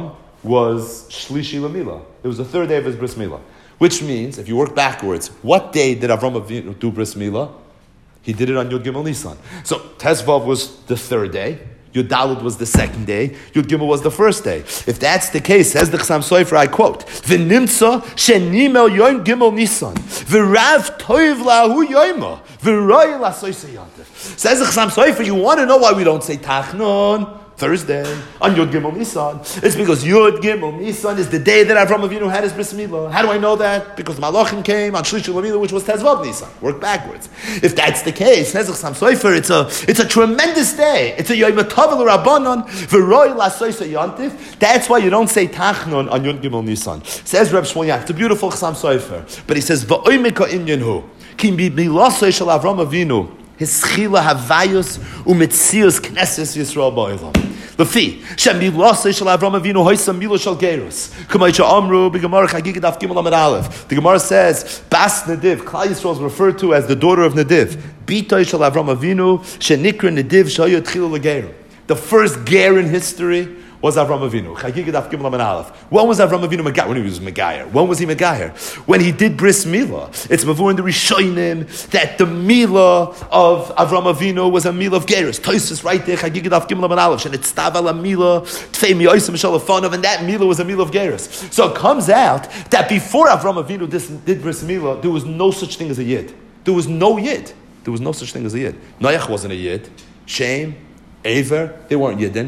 was Shlishi Lamila. It was the third day of his bris milah. Which means, if you work backwards, what day did Avram Avinu do bris milah? He did it on Yud Gimel Nisan. So Tezvav was the third day. Yud Daled was the second day. Yud Gimel was the first day. If that's the case, says the Chassam Sofer, I quote, "V'nimtza shenimel yom Gimel Nisan, v'rav toiv lahu yoyma, v'roy lasoyse yantif." Says the Chassam Sofer, you want to know why we don't say Tachnun Thursday on Yud Gimel Nisan? It's because Yud Gimel Nisan is the day that Avram Avinu had his bris milah. How do I know that? Because Malachim came on Shlishi Lamila, which was Tezvav Nisan. Work backwards. If that's the case, says the Chassam Sofer, it's a tremendous day. It's a Yom Tov Rabbanon v'roy lasoyse yantif. That's why you don't say Tachnun on Yud Gimel Nisan. Says Reb Shmuel Yank. It's a beautiful Chassam Sofer, but he says v'oymika inyan hu kim bi milasoy shel Avram Avinu his schila havayus umetzius knesses Yisrael ba'olam. Lefi shem milasei shel Avram Avinu hoysam milo shel gerus k'maycha amru b'gemara chagigah daf gimel amud aleph. The Gemara says Bas Nediv, Klal Yisrael is referred to as the daughter of Nediv. Bitay shel Avram Avinu shenikra Nediv shayu tchilu legeru. The first ger in history was Avram Avinu. Chagigah daf gimel amud aleph. When was Avram Avinu Megayer? When he was Megayer. When was he Megayer? When he did bris milah. It's before in the Rishonim that the milah of Avram Avinu was a milah of gerus. Tosis right there. Chagigah daf gimel amud aleph. And it's tav ala milah tfei miyosim shalafonov, and that milah was a milah of gerus. So it comes out that before Avram Avinu did bris milah, there was no such thing as a yid. There was no yid. There was no such thing as a yid. Noach wasn't a yid. Shem, Aver, they weren't Yidden.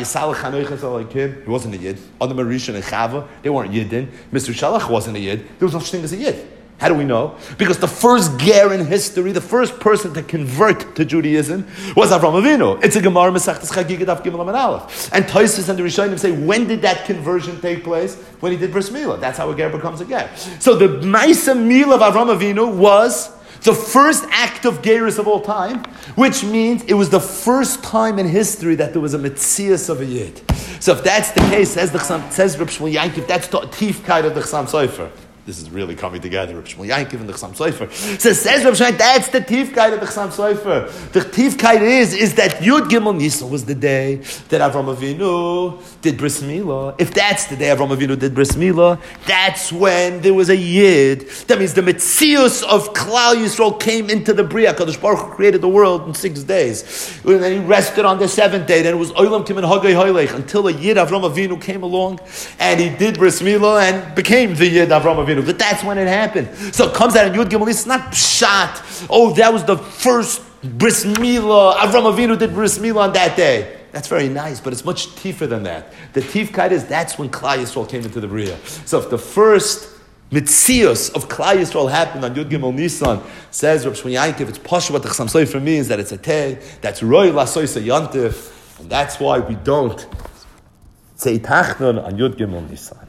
He wasn't a Yid. Adam Rishon and Chava, they weren't Yidden. Mr. Shalach wasn't a Yid. There was no such thing as a Yid. How do we know? Because the first ger in history, the first person to convert to Judaism was Avram Avinu. It's a Gemara Masechtas Chagigah daf gimel amud aleph. And Tosfos and the Rishonim say, when did that conversion take place? When he did bris milah. That's how a ger becomes a ger. So the Maisa milah of Avram Avinu was the first act of gerus of all time, which means it was the first time in history that there was a metzias of a yid. So if that's the case, says Reb Shmuel Yankiv, that's the tifkeit of the Chassam Sofer. This is really coming together. Reb Shmuel Yankiv and the Chassam Sofer. Says Reb Shmuel, that's the tifkeit of the Chassam Sofer. The tifkeit is that Yud Gimel Nisan was the day that Avram Avinu did bris milah. If that's the day Avram Avinu did bris milah, that's when there was a yid. That means the metzius of Klal Yisrael came into the Bria. Kadosh Baruch Hu created the world in 6 days, and then he rested on the 7th day. Then it was Olam Kim and Haggai Hoylech until a yid Avram Avinu came along, and he did bris milah and became the yid Avram Avinu. But that's when it happened. So it comes out in Yud Gimel. It's not pshat. Oh, that was the first bris milah. Avram Avinu did bris milah on that day. That's very nice, but it's much tiefer than that. The tifkeit is that's when Klal Yisrael came into the Bria. So if the first mitzios of Klal Yisrael happened on Yud Gimel Nisan, says Reb Shmuel Yankiv, it's Pasha what the Chassam Sofer means, that it's a teh, that's roy lasoyse yantif, and that's why we don't say Tachnun on Yud Gimel Nisan.